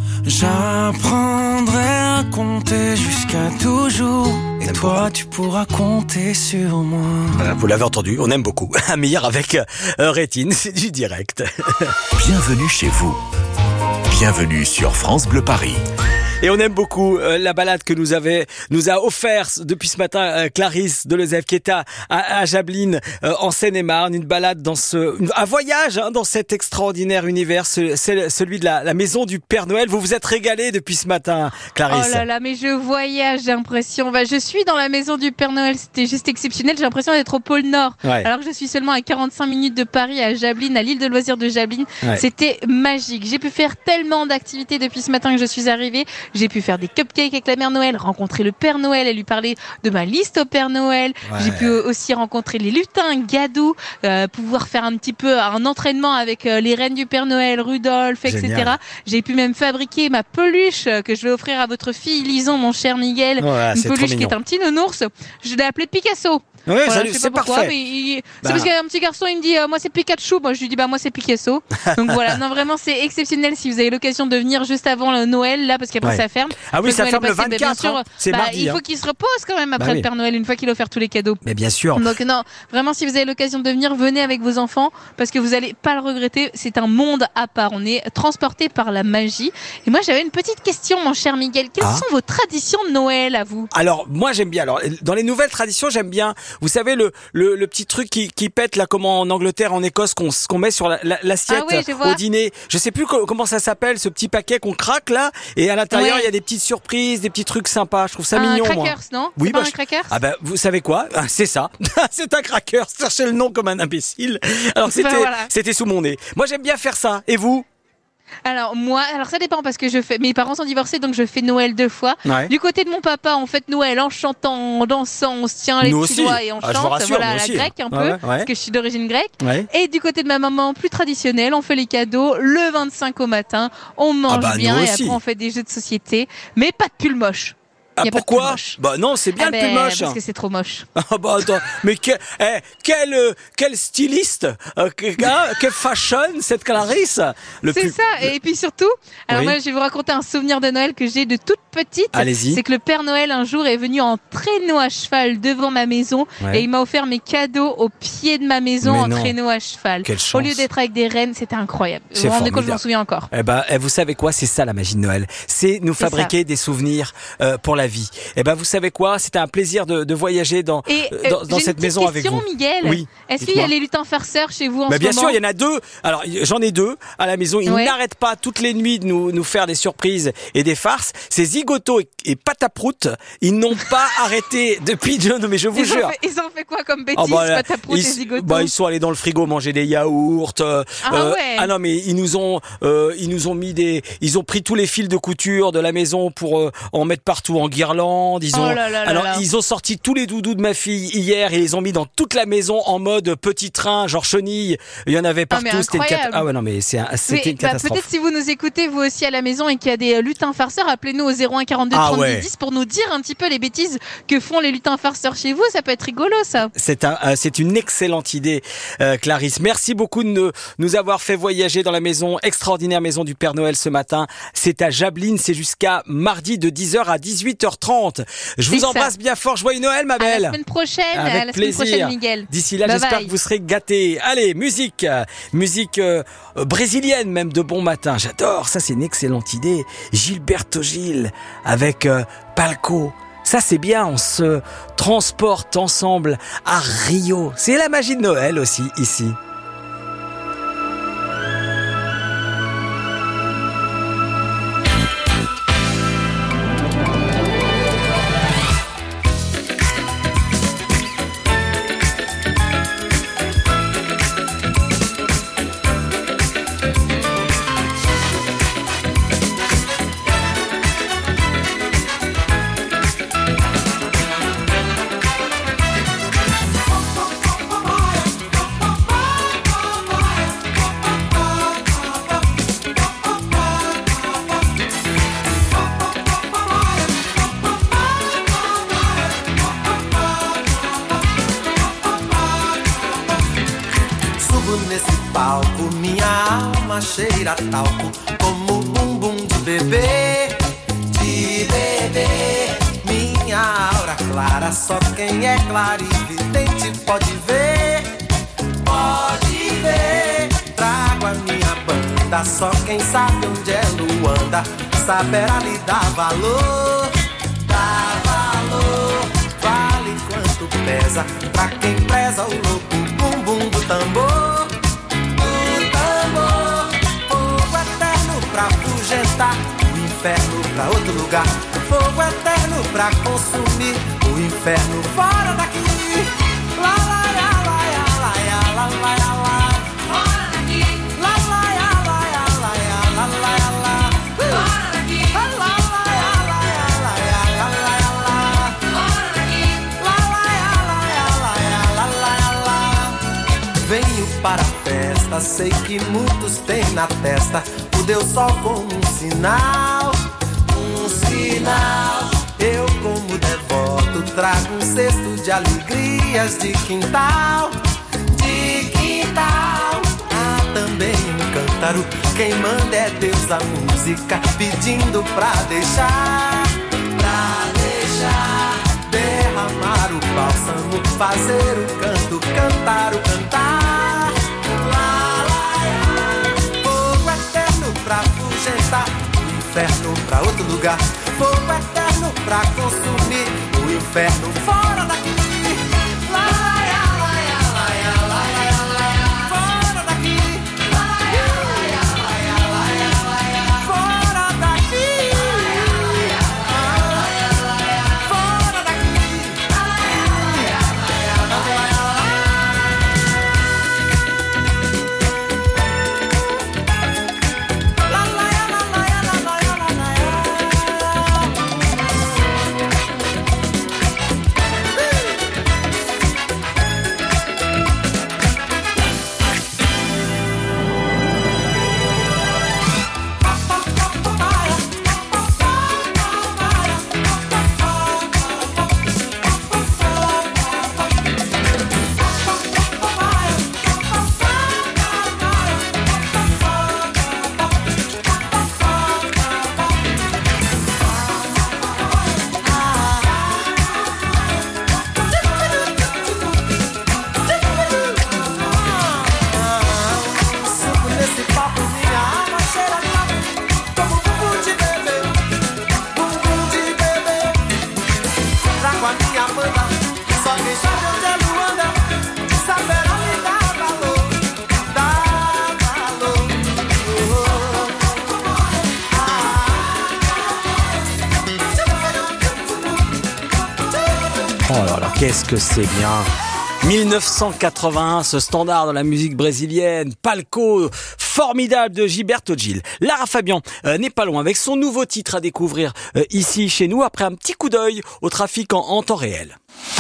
J'apprendrai à compter jusqu'à toujours. Et toi, tu pourras compter sur moi. Voilà, vous l'avez entendu, on aime beaucoup. Amir avec Rétine, c'est du direct. Bienvenue chez vous. Bienvenue sur France Bleu Paris. Et on aime beaucoup la balade que nous a offert depuis ce matin Clarisse Delezève qui est à Jablines en Seine-et-Marne, une balade un voyage dans cet extraordinaire univers, celui de la maison du Père Noël. Vous vous êtes régalé depuis ce matin, Clarisse. Oh là là, mais je voyage, j'ai l'impression. Je suis dans la maison du Père Noël, c'était juste exceptionnel. J'ai l'impression d'être au pôle Nord, alors que je suis seulement à 45 minutes de Paris, à Jablines, à l'île de loisirs de Jablines. C'était magique. J'ai pu faire tellement d'activités depuis ce matin que je suis arrivée. J'ai pu faire des cupcakes avec la mère Noël, rencontrer le Père Noël et lui parler de ma liste au Père Noël. J'ai pu aussi rencontrer les lutins, Gadou, pouvoir faire un petit peu un entraînement avec les reines du Père Noël, Rudolph, etc. J'ai pu même fabriquer ma peluche que je vais offrir à votre fille Lison, mon cher Miguel. Une peluche qui est un petit nounours. Je l'ai appelé Picasso. Oui, voilà, salut, c'est parfait. Mais c'est parce qu'il y a un petit garçon, il me dit moi c'est Pikachu, moi je lui dis moi c'est Picasso. Donc voilà, non vraiment c'est exceptionnel si vous avez l'occasion de venir juste avant le Noël là parce qu'après ça ferme. Ah oui, ça ferme le 24, bien sûr, c'est mardi. Il faut qu'il se repose quand même après le Père Noël une fois qu'il a offert tous les cadeaux. Mais bien sûr. Donc non, vraiment si vous avez l'occasion de venir, venez avec vos enfants parce que vous allez pas le regretter, c'est un monde à part, on est transporté par la magie. Et moi j'avais une petite question mon cher Miguel, quelles sont vos traditions de Noël à vous? Alors moi j'aime bien, dans les nouvelles traditions j'aime bien, vous savez le petit truc qui pète là comme en Angleterre, en Écosse qu'on met sur l'assiette au dîner. Je sais plus comment ça s'appelle, ce petit paquet qu'on craque là et à l'intérieur il y a des petites surprises, des petits trucs sympas. Je trouve ça mignon. Un crackers, non? Oui, pas un crackers. Ah vous savez quoi? C'est ça. C'est un cracker. Cherchez le nom comme un imbécile. Alors c'était sous mon nez. Moi j'aime bien faire ça. Et vous? Alors ça dépend parce que mes parents sont divorcés donc je fais Noël 2 fois. Du côté de mon papa, on fête Noël en chantant, en dansant, on se tient les petits doigts et on chante. Voilà, à la grecque un peu parce que je suis d'origine grecque. Et du côté de ma maman, plus traditionnel, on fait les cadeaux le 25 au matin, on mange bien et après on fait des jeux de société, mais pas de pull moche. Ah pourquoi? Non, c'est bien le plus moche. Parce que c'est trop moche. Attends, mais quel styliste, quel fashion cette Clarisse. C'est ça. Et puis surtout, alors moi je vais vous raconter un souvenir de Noël que j'ai de toute petite. Allez-y. C'est que le Père Noël un jour est venu en traîneau à cheval devant ma maison et il m'a offert mes cadeaux au pied de ma maison en traîneau à cheval. Quelle chance. Au lieu d'être avec des rennes, c'était incroyable. Vous vous rendez compte, je m'en souviens encore. Vous savez quoi? C'est ça la magie de Noël. C'est nous fabriquer des souvenirs pour la vie. Vous savez quoi? C'était un plaisir de voyager dans cette maison avec vous. Miguel. Oui. Est-ce qu'il y a les lutins farceurs chez vous en ce moment? Bien sûr, il y en a 2. Alors j'en ai 2 à la maison. Ils n'arrêtent pas toutes les nuits de nous faire des surprises et des farces. C'est Zigoto et Pataprout. Ils n'ont pas arrêté depuis. Mais je vous jure. Ils ont fait quoi comme bêtises, Pataprout et Zigoto? Ils sont allés dans le frigo manger des yaourts. Non mais ils nous ont mis ils ont pris tous les fils de couture de la maison pour en mettre partout en guirlande. Ils ont sorti tous les doudous de ma fille hier et les ont mis dans toute la maison en mode petit train, genre chenille. Il y en avait partout. C'était une catastrophe. Peut-être si vous nous écoutez vous aussi à la maison et qu'il y a des lutins farceurs, appelez-nous au 01 42 30 10 pour nous dire un petit peu les bêtises que font les lutins farceurs chez vous. Ça peut être rigolo ça. C'est une excellente idée, Clarisse. Merci beaucoup de nous avoir fait voyager dans la extraordinaire maison du Père Noël ce matin. C'est à Jablines, c'est jusqu'à mardi de 10h à 18h30. Je vous embrasse bien fort. Joyeux Noël, ma belle. À la semaine prochaine. Avec la plaisir. Semaine prochaine, Miguel. D'ici là, j'espère que vous serez gâtés. Allez, musique brésilienne même de bon matin. J'adore. Ça, c'est une excellente idée. Gilberto Gil avec Palco. Ça, c'est bien. On se transporte ensemble à Rio. C'est la magie de Noël aussi ici. subo nesse palco, minha alma cheira talco, como bumbum de bebê, minha aura clara, só quem é clarividente pode ver, trago a minha banda, só quem sabe onde é Luanda, saberá lhe dar valor, vale quanto pesa, pra quem preza o louco bumbum do tambor, fogo eterno pra afugentar, o inferno pra outro lugar, fogo eterno pra consumir, o inferno fora daqui, lá lá lá lá lá lá lá lá lá, fora daqui, lá lá lá lá lá lá lá lá, fora daqui, lá lá lá lá lá lá lá, fora daqui, lá lá lá lá lá lá. Venho para a festa, sei que muitos têm na testa o Deus Sol como um sinal. Eu como devoto trago um cesto de alegrias de quintal. Há também um cântaro, quem manda é Deus a música, pedindo pra deixar, derramar o bálsamo, fazer o canto, cantar o cantar. Fogo eterno pra afugentar, inferno pra outro lugar, fogo eterno pra consumir, o inferno fora daqui, lá lá lá lá lá lá, fora daqui, lá lá lá lá lá, fora daqui, fora daqui, Oh là là, qu'est-ce que c'est bien! 1981, ce standard de la musique brésilienne, Palco, formidable de Gilberto Gil. Lara Fabian n'est pas loin avec son nouveau titre à découvrir ici chez nous après un petit coup d'œil au trafic en temps réel.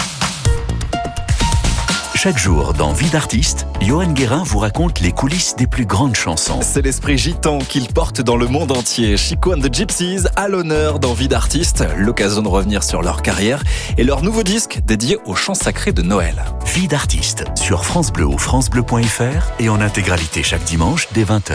Chaque jour, dans Vie d'artiste, Johan Guérin vous raconte les coulisses des plus grandes chansons. C'est l'esprit gitan qu'il porte dans le monde entier. Chico and the Gypsies à l'honneur dans Vie d'artiste, l'occasion de revenir sur leur carrière et leur nouveau disque dédié aux chants sacrés de Noël. Vie d'artiste sur France Bleu ou francebleu.fr et en intégralité chaque dimanche dès 20h.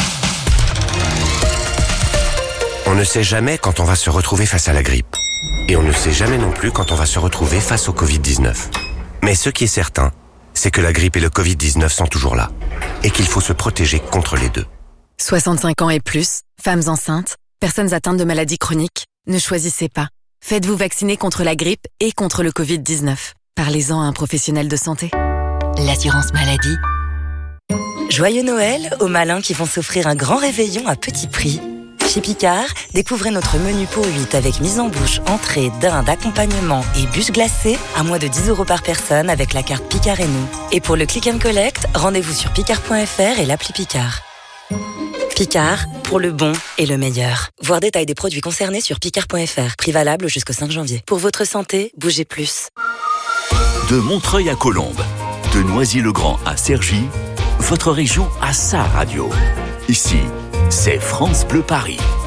On ne sait jamais quand on va se retrouver face à la grippe. Et on ne sait jamais non plus quand on va se retrouver face au Covid-19. Mais ce qui est certain, c'est que la grippe et le Covid-19 sont toujours là. Et qu'il faut se protéger contre les deux. 65 ans et plus, femmes enceintes, personnes atteintes de maladies chroniques, ne choisissez pas. Faites-vous vacciner contre la grippe et contre le Covid-19. Parlez-en à un professionnel de santé. L'assurance maladie. Joyeux Noël aux malins qui vont s'offrir un grand réveillon à petit prix. Chez Picard, découvrez notre menu pour 8 avec mise en bouche, entrée, dinde, accompagnement et bûche glacée à moins de 10 € par personne avec la carte Picard et nous. Et pour le click and collect, rendez-vous sur picard.fr et l'appli Picard. Picard, pour le bon et le meilleur. Voir détail des produits concernés sur picard.fr. Prix valable jusqu'au 5 janvier. Pour votre santé, bougez plus. De Montreuil à Colombes, de Noisy-le-Grand à Cergy, votre région a sa radio. Ici, c'est France Bleu Paris.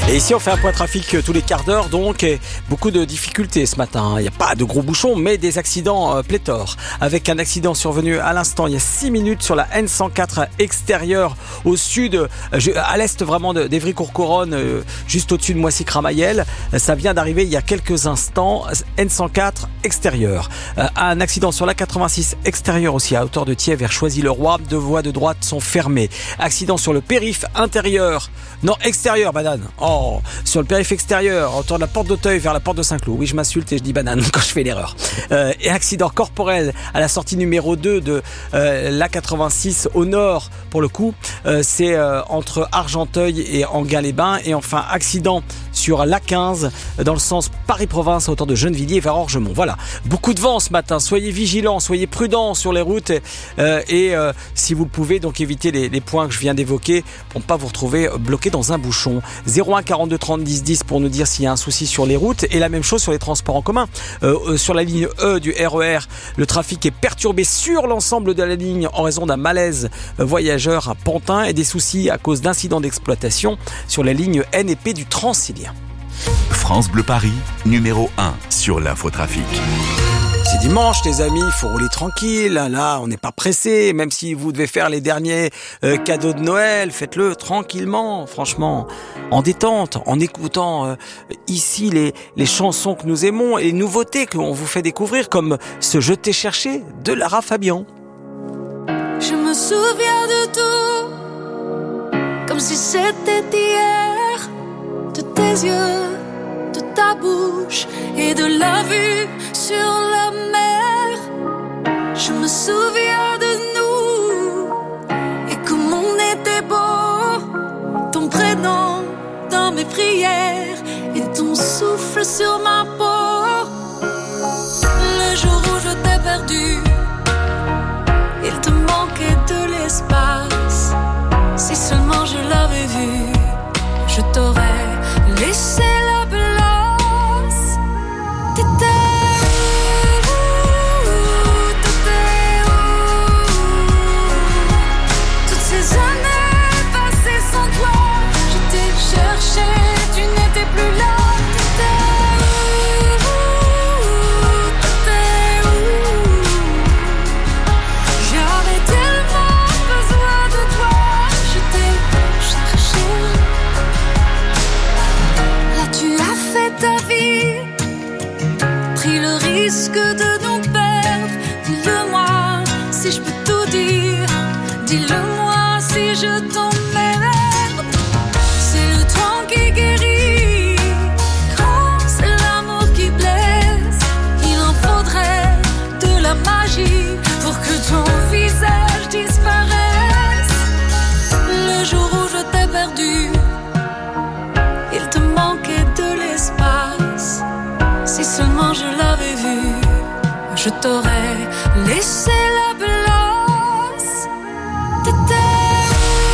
Et ici, on fait un point trafic tous les quarts d'heure, donc beaucoup de difficultés ce matin. Il n'y a pas de gros bouchons, mais des accidents pléthores. Avec un accident survenu à l'instant, il y a 6 minutes sur la N104 extérieure au sud, à l'est vraiment d'Evry-Courcouronnes, juste au-dessus de Moissy-Cramayel. Ça vient d'arriver il y a quelques instants. N104 extérieure. Un accident sur la 86 extérieure aussi à hauteur de Thiers vers Choisy-le-Roi. 2 voies de droite sont fermées. Accident sur le périph' intérieur. Non, extérieur, banane. Oh, sur le périph' extérieur, autour de la porte d'Auteuil vers la porte de Saint-Cloud. Oui, je m'insulte et je dis banane quand je fais l'erreur. Et accident corporel à la sortie numéro 2 de l'A86 au nord, pour le coup. C'est entre Argenteuil et Enghien-les-Bains. Et enfin, accident sur l'A15 dans le sens Paris-Province à hauteur de Gennevilliers vers Orgemont. Voilà, beaucoup de vent ce matin. Soyez vigilants, soyez prudents sur les routes et si vous le pouvez, donc évitez les points que je viens d'évoquer pour ne pas vous retrouver bloqué dans un bouchon. 01 42 30 10 10 pour nous dire s'il y a un souci sur les routes et la même chose sur les transports en commun. Sur la ligne E du RER, le trafic est perturbé sur l'ensemble de la ligne en raison d'un malaise voyageur à Pantin et des soucis à cause d'incidents d'exploitation sur la ligne N et P du Transilien. France Bleu Paris, numéro 1 sur l'infotrafic. C'est dimanche, les amis, il faut rouler tranquille. Là, on n'est pas pressé. Même si vous devez faire les derniers cadeaux de Noël, faites-le tranquillement, franchement, en détente, en écoutant ici les chansons que nous aimons et les nouveautés qu'on vous fait découvrir, comme ce Je t'ai cherché de Lara Fabian. Je me souviens de tout, comme si c'était hier, de tes yeux, de ta bouche et de la vue sur la mer. Je me souviens de nous et comme on était beau, ton prénom dans mes prières et ton souffle sur ma peau. Le jour où je t'ai perdu, il te manquait de l'espace. Si seulement je l'avais vu, je t'aurais laissé la place. T'étais où, t'étais où? Toutes ces années passées sans toi, je t'ai cherché, tu n'étais plus là. T'étais où, t'étais où? J'avais tellement besoin de toi, je t'ai cherché. Là tu as fait ta vie, pris le risque de nous perdre. Dis-le-moi si je peux tout dire, dis-le-moi si je t'emmerde. C'est le temps qui guérit, quand c'est l'amour qui blesse. Il en faudrait de la magie pour que ton visage disparaisse. Le jour où je t'ai perdu, il te manquait de l'espace. Si seulement je l'avais vu, je t'aurais laissé la place. T'étais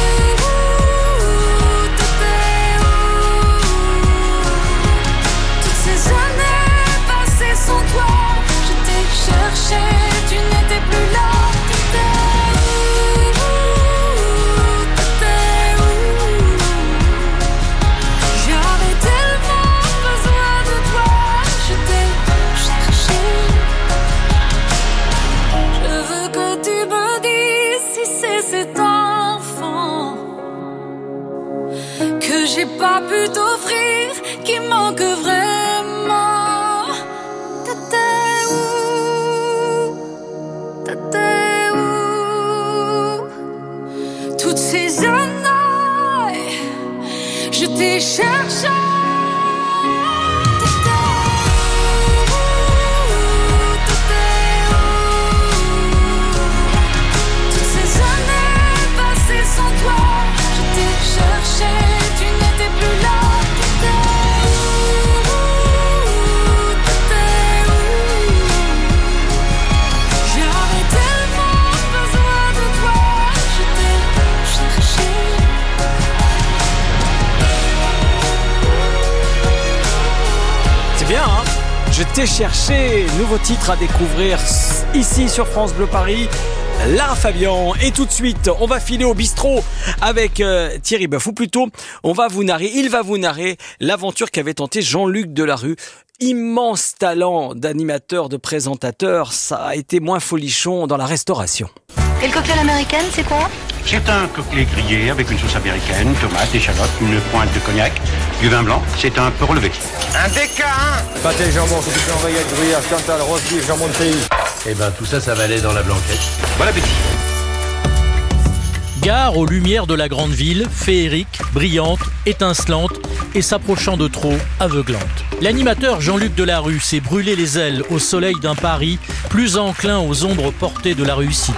où, t'étais où? Toutes ces années passées sans toi, je t'ai cherché, tu n'étais plus là. T'étais où, t'étais où? J'avais tellement besoin de toi, je t'ai cherché. Je veux que tu me dises si c'est cet enfant que j'ai pas pu t'offrir qui manque vraiment. T'étais où, t'étais où? Toutes ces années, je t'ai cherché. Toutes ces années passées sans toi, je t'ai cherché, tu n'étais plus là. T'étais où, t'étais où? J'avais tellement besoin de toi, je t'ai cherché. C'est bien, hein? Je t'ai cherché, nouveau titre à découvrir ici sur France Bleu Paris. Lara Fabian. Et tout de suite, on va filer au bistrot avec Thierry Boeuf. Ou plutôt, il va vous narrer l'aventure qu'avait tenté Jean-Luc Delarue. Immense talent d'animateur, de présentateur. Ça a été moins folichon dans la restauration. Et le cocktail américain, c'est quoi? C'est un cocktail grillé avec une sauce américaine, tomates, échalotes, une pointe de cognac, du vin blanc. C'est un peu relevé. Un déca, hein? Pâté jambon, c'est du enrayette, gruyère, cantal, roast beef, jambon de pays. Eh ben, tout ça, ça va aller dans la blanquette. Bon appétit. Gare aux lumières de la grande ville, féerique, brillante, étincelante et s'approchant de trop, aveuglante. L'animateur Jean-Luc Delarue s'est brûlé les ailes au soleil d'un Paris plus enclin aux ombres portées de la réussite.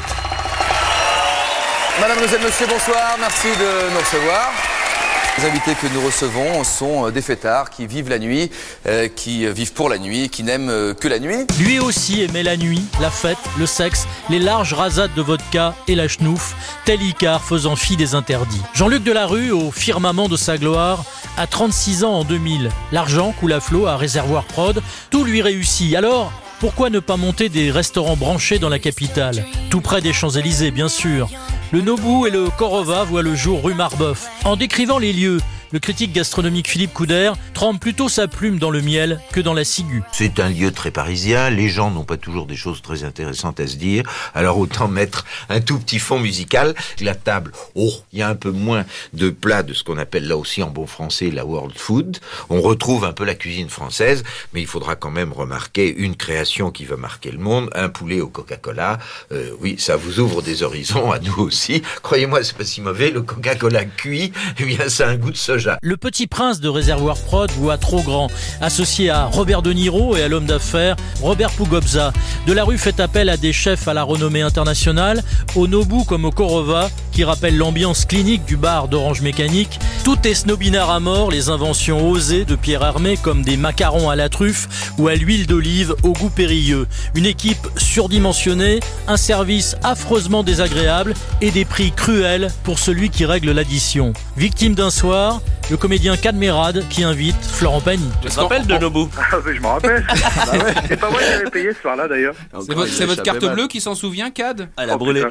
Mademoiselle, monsieur, bonsoir, merci de nous recevoir. Les invités que nous recevons sont des fêtards qui vivent la nuit, qui vivent pour la nuit, qui n'aiment que la nuit. Lui aussi aimait la nuit, la fête, le sexe, les larges rasades de vodka et la schnouf, tel Icare faisant fi des interdits. Jean-Luc Delarue, au firmament de sa gloire, a 36 ans en 2000. L'argent coule à flot à Réservoir Prod, tout lui réussit. Alors, pourquoi ne pas monter des restaurants branchés dans la capitale? Tout près des Champs-Élysées, bien sûr. Le Nobu et le Korova voient le jour rue Marbeuf. En décrivant les lieux, le critique gastronomique Philippe Couder trempe plutôt sa plume dans le miel que dans la ciguë. C'est un lieu très parisien, les gens n'ont pas toujours des choses très intéressantes à se dire, alors autant mettre un tout petit fond musical. La table, il y a un peu moins de plats de ce qu'on appelle là aussi en bon français la world food. On retrouve un peu la cuisine française, mais il faudra quand même remarquer une création qui va marquer le monde, un poulet au Coca-Cola. Oui, ça vous ouvre des horizons, à nous aussi. Croyez-moi, c'est pas si mauvais, le Coca-Cola cuit, eh bien ça a un goût de soja. Le Petit Prince de Réservoir Prod voit trop grand. Associé à Robert De Niro et à l'homme d'affaires Robert Pugobza, Delarue fait appel à des chefs à la renommée internationale, au Nobu comme au Korova, qui rappellent l'ambiance clinique du bar d'Orange Mécanique. Tout est snobinard à mort, les inventions osées de Pierre Hermé comme des macarons à la truffe ou à l'huile d'olive au goût périlleux. Une équipe surdimensionnée, un service affreusement désagréable et des prix cruels pour celui qui règle l'addition. Victime d'un soir, le comédien Cadmerade qui invite Florent Pagny. Tu te rappelles de Nobu? Ah oui, je m'en rappelle. C'est pas moi qui avais payé ce soir-là d'ailleurs. C'est votre carte bleue qui s'en souvient, Cad? Elle a brûlé.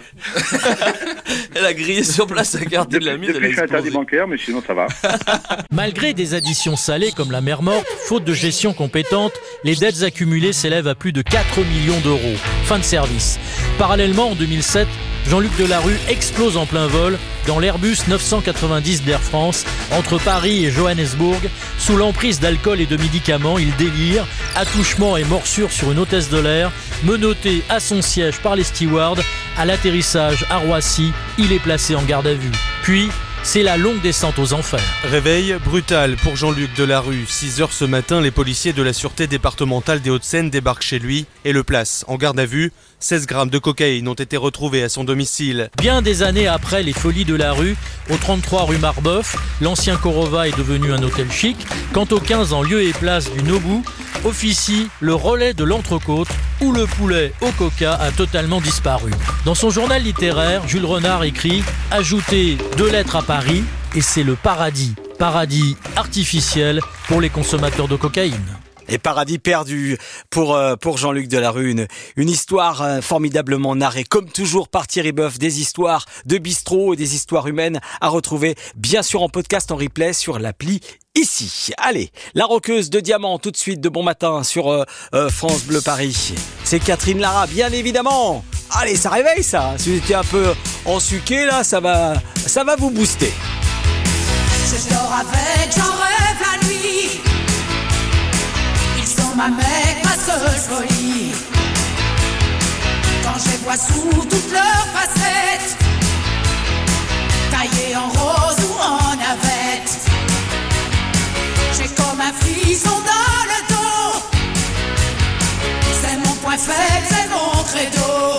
Elle a grillé sur place sa carte de la mise. Depuis, je suis interdit bancaire, mais sinon ça va. Malgré des additions salées comme la mer morte, faute de gestion compétente, les dettes accumulées s'élèvent à plus de 4 millions d'euros. Fin de service. Parallèlement, en 2007, Jean-Luc Delarue explose en plein vol dans l'Airbus 990 d'Air France entre Paris et Johannesburg. Sous l'emprise d'alcool et de médicaments, il délire, attouchement et morsure sur une hôtesse de l'air, menotté à son siège par les stewards. À l'atterrissage à Roissy, il est placé en garde à vue. Puis, c'est la longue descente aux enfers. Réveil brutal pour Jean-Luc Delarue. 6h ce matin, les policiers de la Sûreté départementale des Hauts-de-Seine débarquent chez lui et le placent en garde à vue. 16 grammes de cocaïne ont été retrouvés à son domicile. Bien des années après les folies de la rue, au 33 rue Marbeuf, l'ancien Korova est devenu un hôtel chic. Quant au 15 en lieu et place du Nobu, officie le relais de l'Entrecôte où le poulet au coca a totalement disparu. Dans son journal littéraire, Jules Renard écrit « Ajoutez 2 lettres à Paris et c'est le paradis. Paradis artificiel pour les consommateurs de cocaïne. » Et paradis perdu pour Jean-Luc Delarue, une histoire formidablement narrée, comme toujours par Thierry Boeuf, des histoires de bistrot et des histoires humaines à retrouver bien sûr en podcast, en replay sur l'appli ici. Allez, la roqueuse de diamant tout de suite de Bon Matin sur France Bleu Paris. C'est Catherine Lara, bien évidemment. Allez, ça réveille ça. Si vous étiez un peu ensuqué là, ça va vous booster. Je dors avec, j'en rêve la nuit. Ils sont ma mec, ma seule folie. Quand je les vois sous toutes leurs facettes, taillées en rose ou en navette, j'ai comme un frisson dans le dos. C'est mon point faible, c'est mon credo.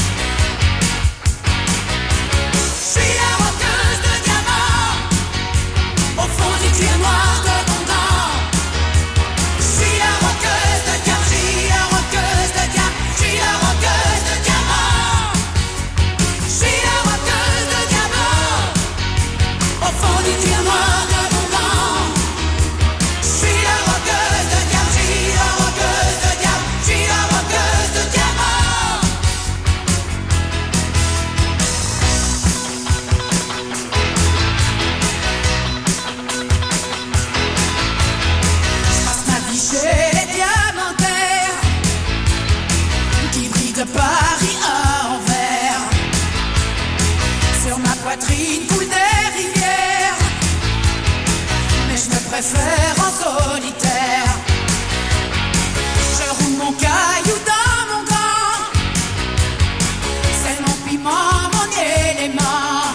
Je suis la roqueuse de diamant, au fond du cuir noir de mon gant. Je suis la roqueuse de diamant, je suis la roqueuse de diamant, je suis la roqueuse de diamant. Je suis la roqueuse de diamant, j'irai faire en solitaire. Je roule mon caillou dans mon gant, c'est mon piment, mon élément.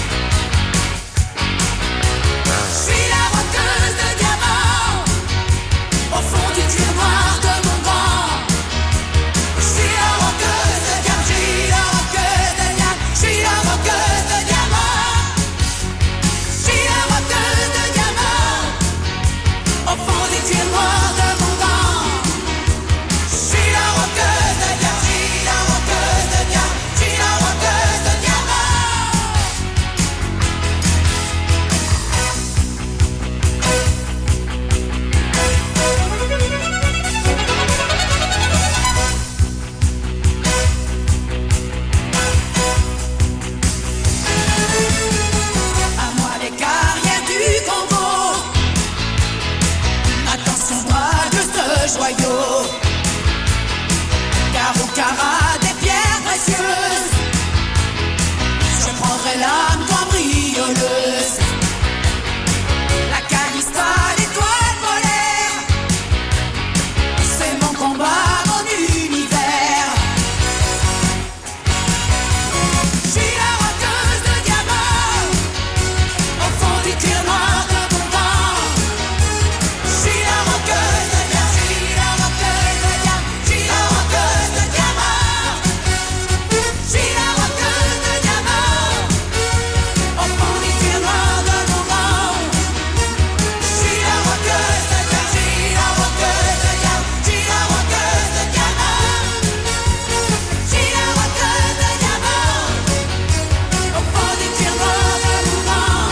Je suis la roqueuse de diamants, au fond du tiroir de mon gant. Je suis la roqueuse de diamants, je suis la roqueuse de diamants, je suis la roqueuse de diamants. Je suis la roqueuse de diamants, au fond du tiroir de mon gant. Je suis la roqueuse de diamants, je suis la roqueuse de diamants, je suis la roqueuse de diamants. À moi les carrières du Congo, attention drague ce joyau. Car au carat des pierres précieuses, je prendrai l'âme cambrioleuse. La calista, l'étoile polaire, c'est mon combat, mon univers. Je suis la roqueuse de diamants, au fond du tiroir de mon gant. Je suis la roqueuse de diamants, je suis la roqueuse de diamants, je suis la roqueuse de diamants. Je suis la roqueuse de diamants, au fond du tiroir de mon gant. Je suis la roqueuse de diamants, je suis la roqueuse de diamants, je suis la roqueuse de diamants. Je suis la roqueuse de diamants, au fond du tiroir de mon gant.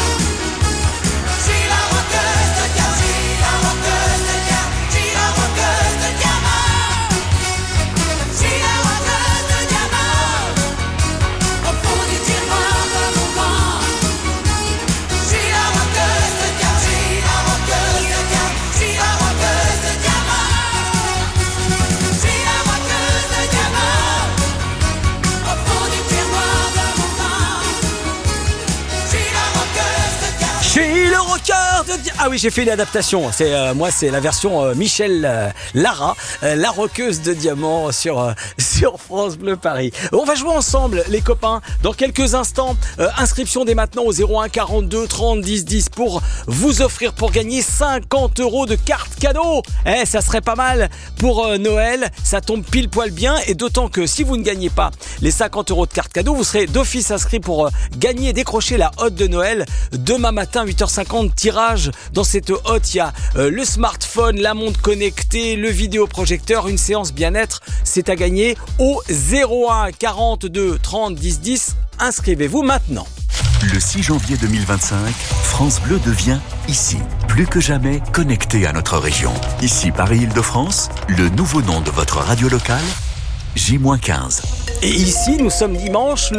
Je suis la roqueuse de diamants, je suis la roqueuse de diamants, je suis la roqueuse de diamants. Je suis la roqueuse de diamants, au fond du tiroir de mon gant. Je suis la roqueuse de diamants, je suis la roqueuse de diamants, je suis la roqueuse de diamants. Je suis la roqueuse de diamants, au fond du tiroir de mon gant. Je suis la roqueuse de diamants. Je suis le rocker de Ah oui, j'ai fait une adaptation. C'est moi, c'est la version Michel Lara, la roqueuse de diamants sur France Bleu Paris. On va jouer ensemble, les copains, dans quelques instants. Inscription dès maintenant au 01 42 30 10 10 pour vous offrir, pour gagner 50 € de cartes cadeaux. Ça serait pas mal pour Noël. Ça tombe pile poil bien, et d'autant que si vous ne gagnez pas les 50 € de cartes cadeaux, vous serez d'office inscrit pour gagner, décrocher la hotte de Noël demain matin 8h50. Tirage. Dans cette hotte, il y a le smartphone, la montre connectée, le vidéoprojecteur, une séance bien-être. C'est à gagner au 01 42 30 10 10. Inscrivez-vous maintenant. Le 6 janvier 2025, France Bleu devient ici, plus que jamais connecté à notre région. Ici, Paris-Île-de-France, le nouveau nom de votre radio locale, J-15. Et ici, nous sommes dimanche,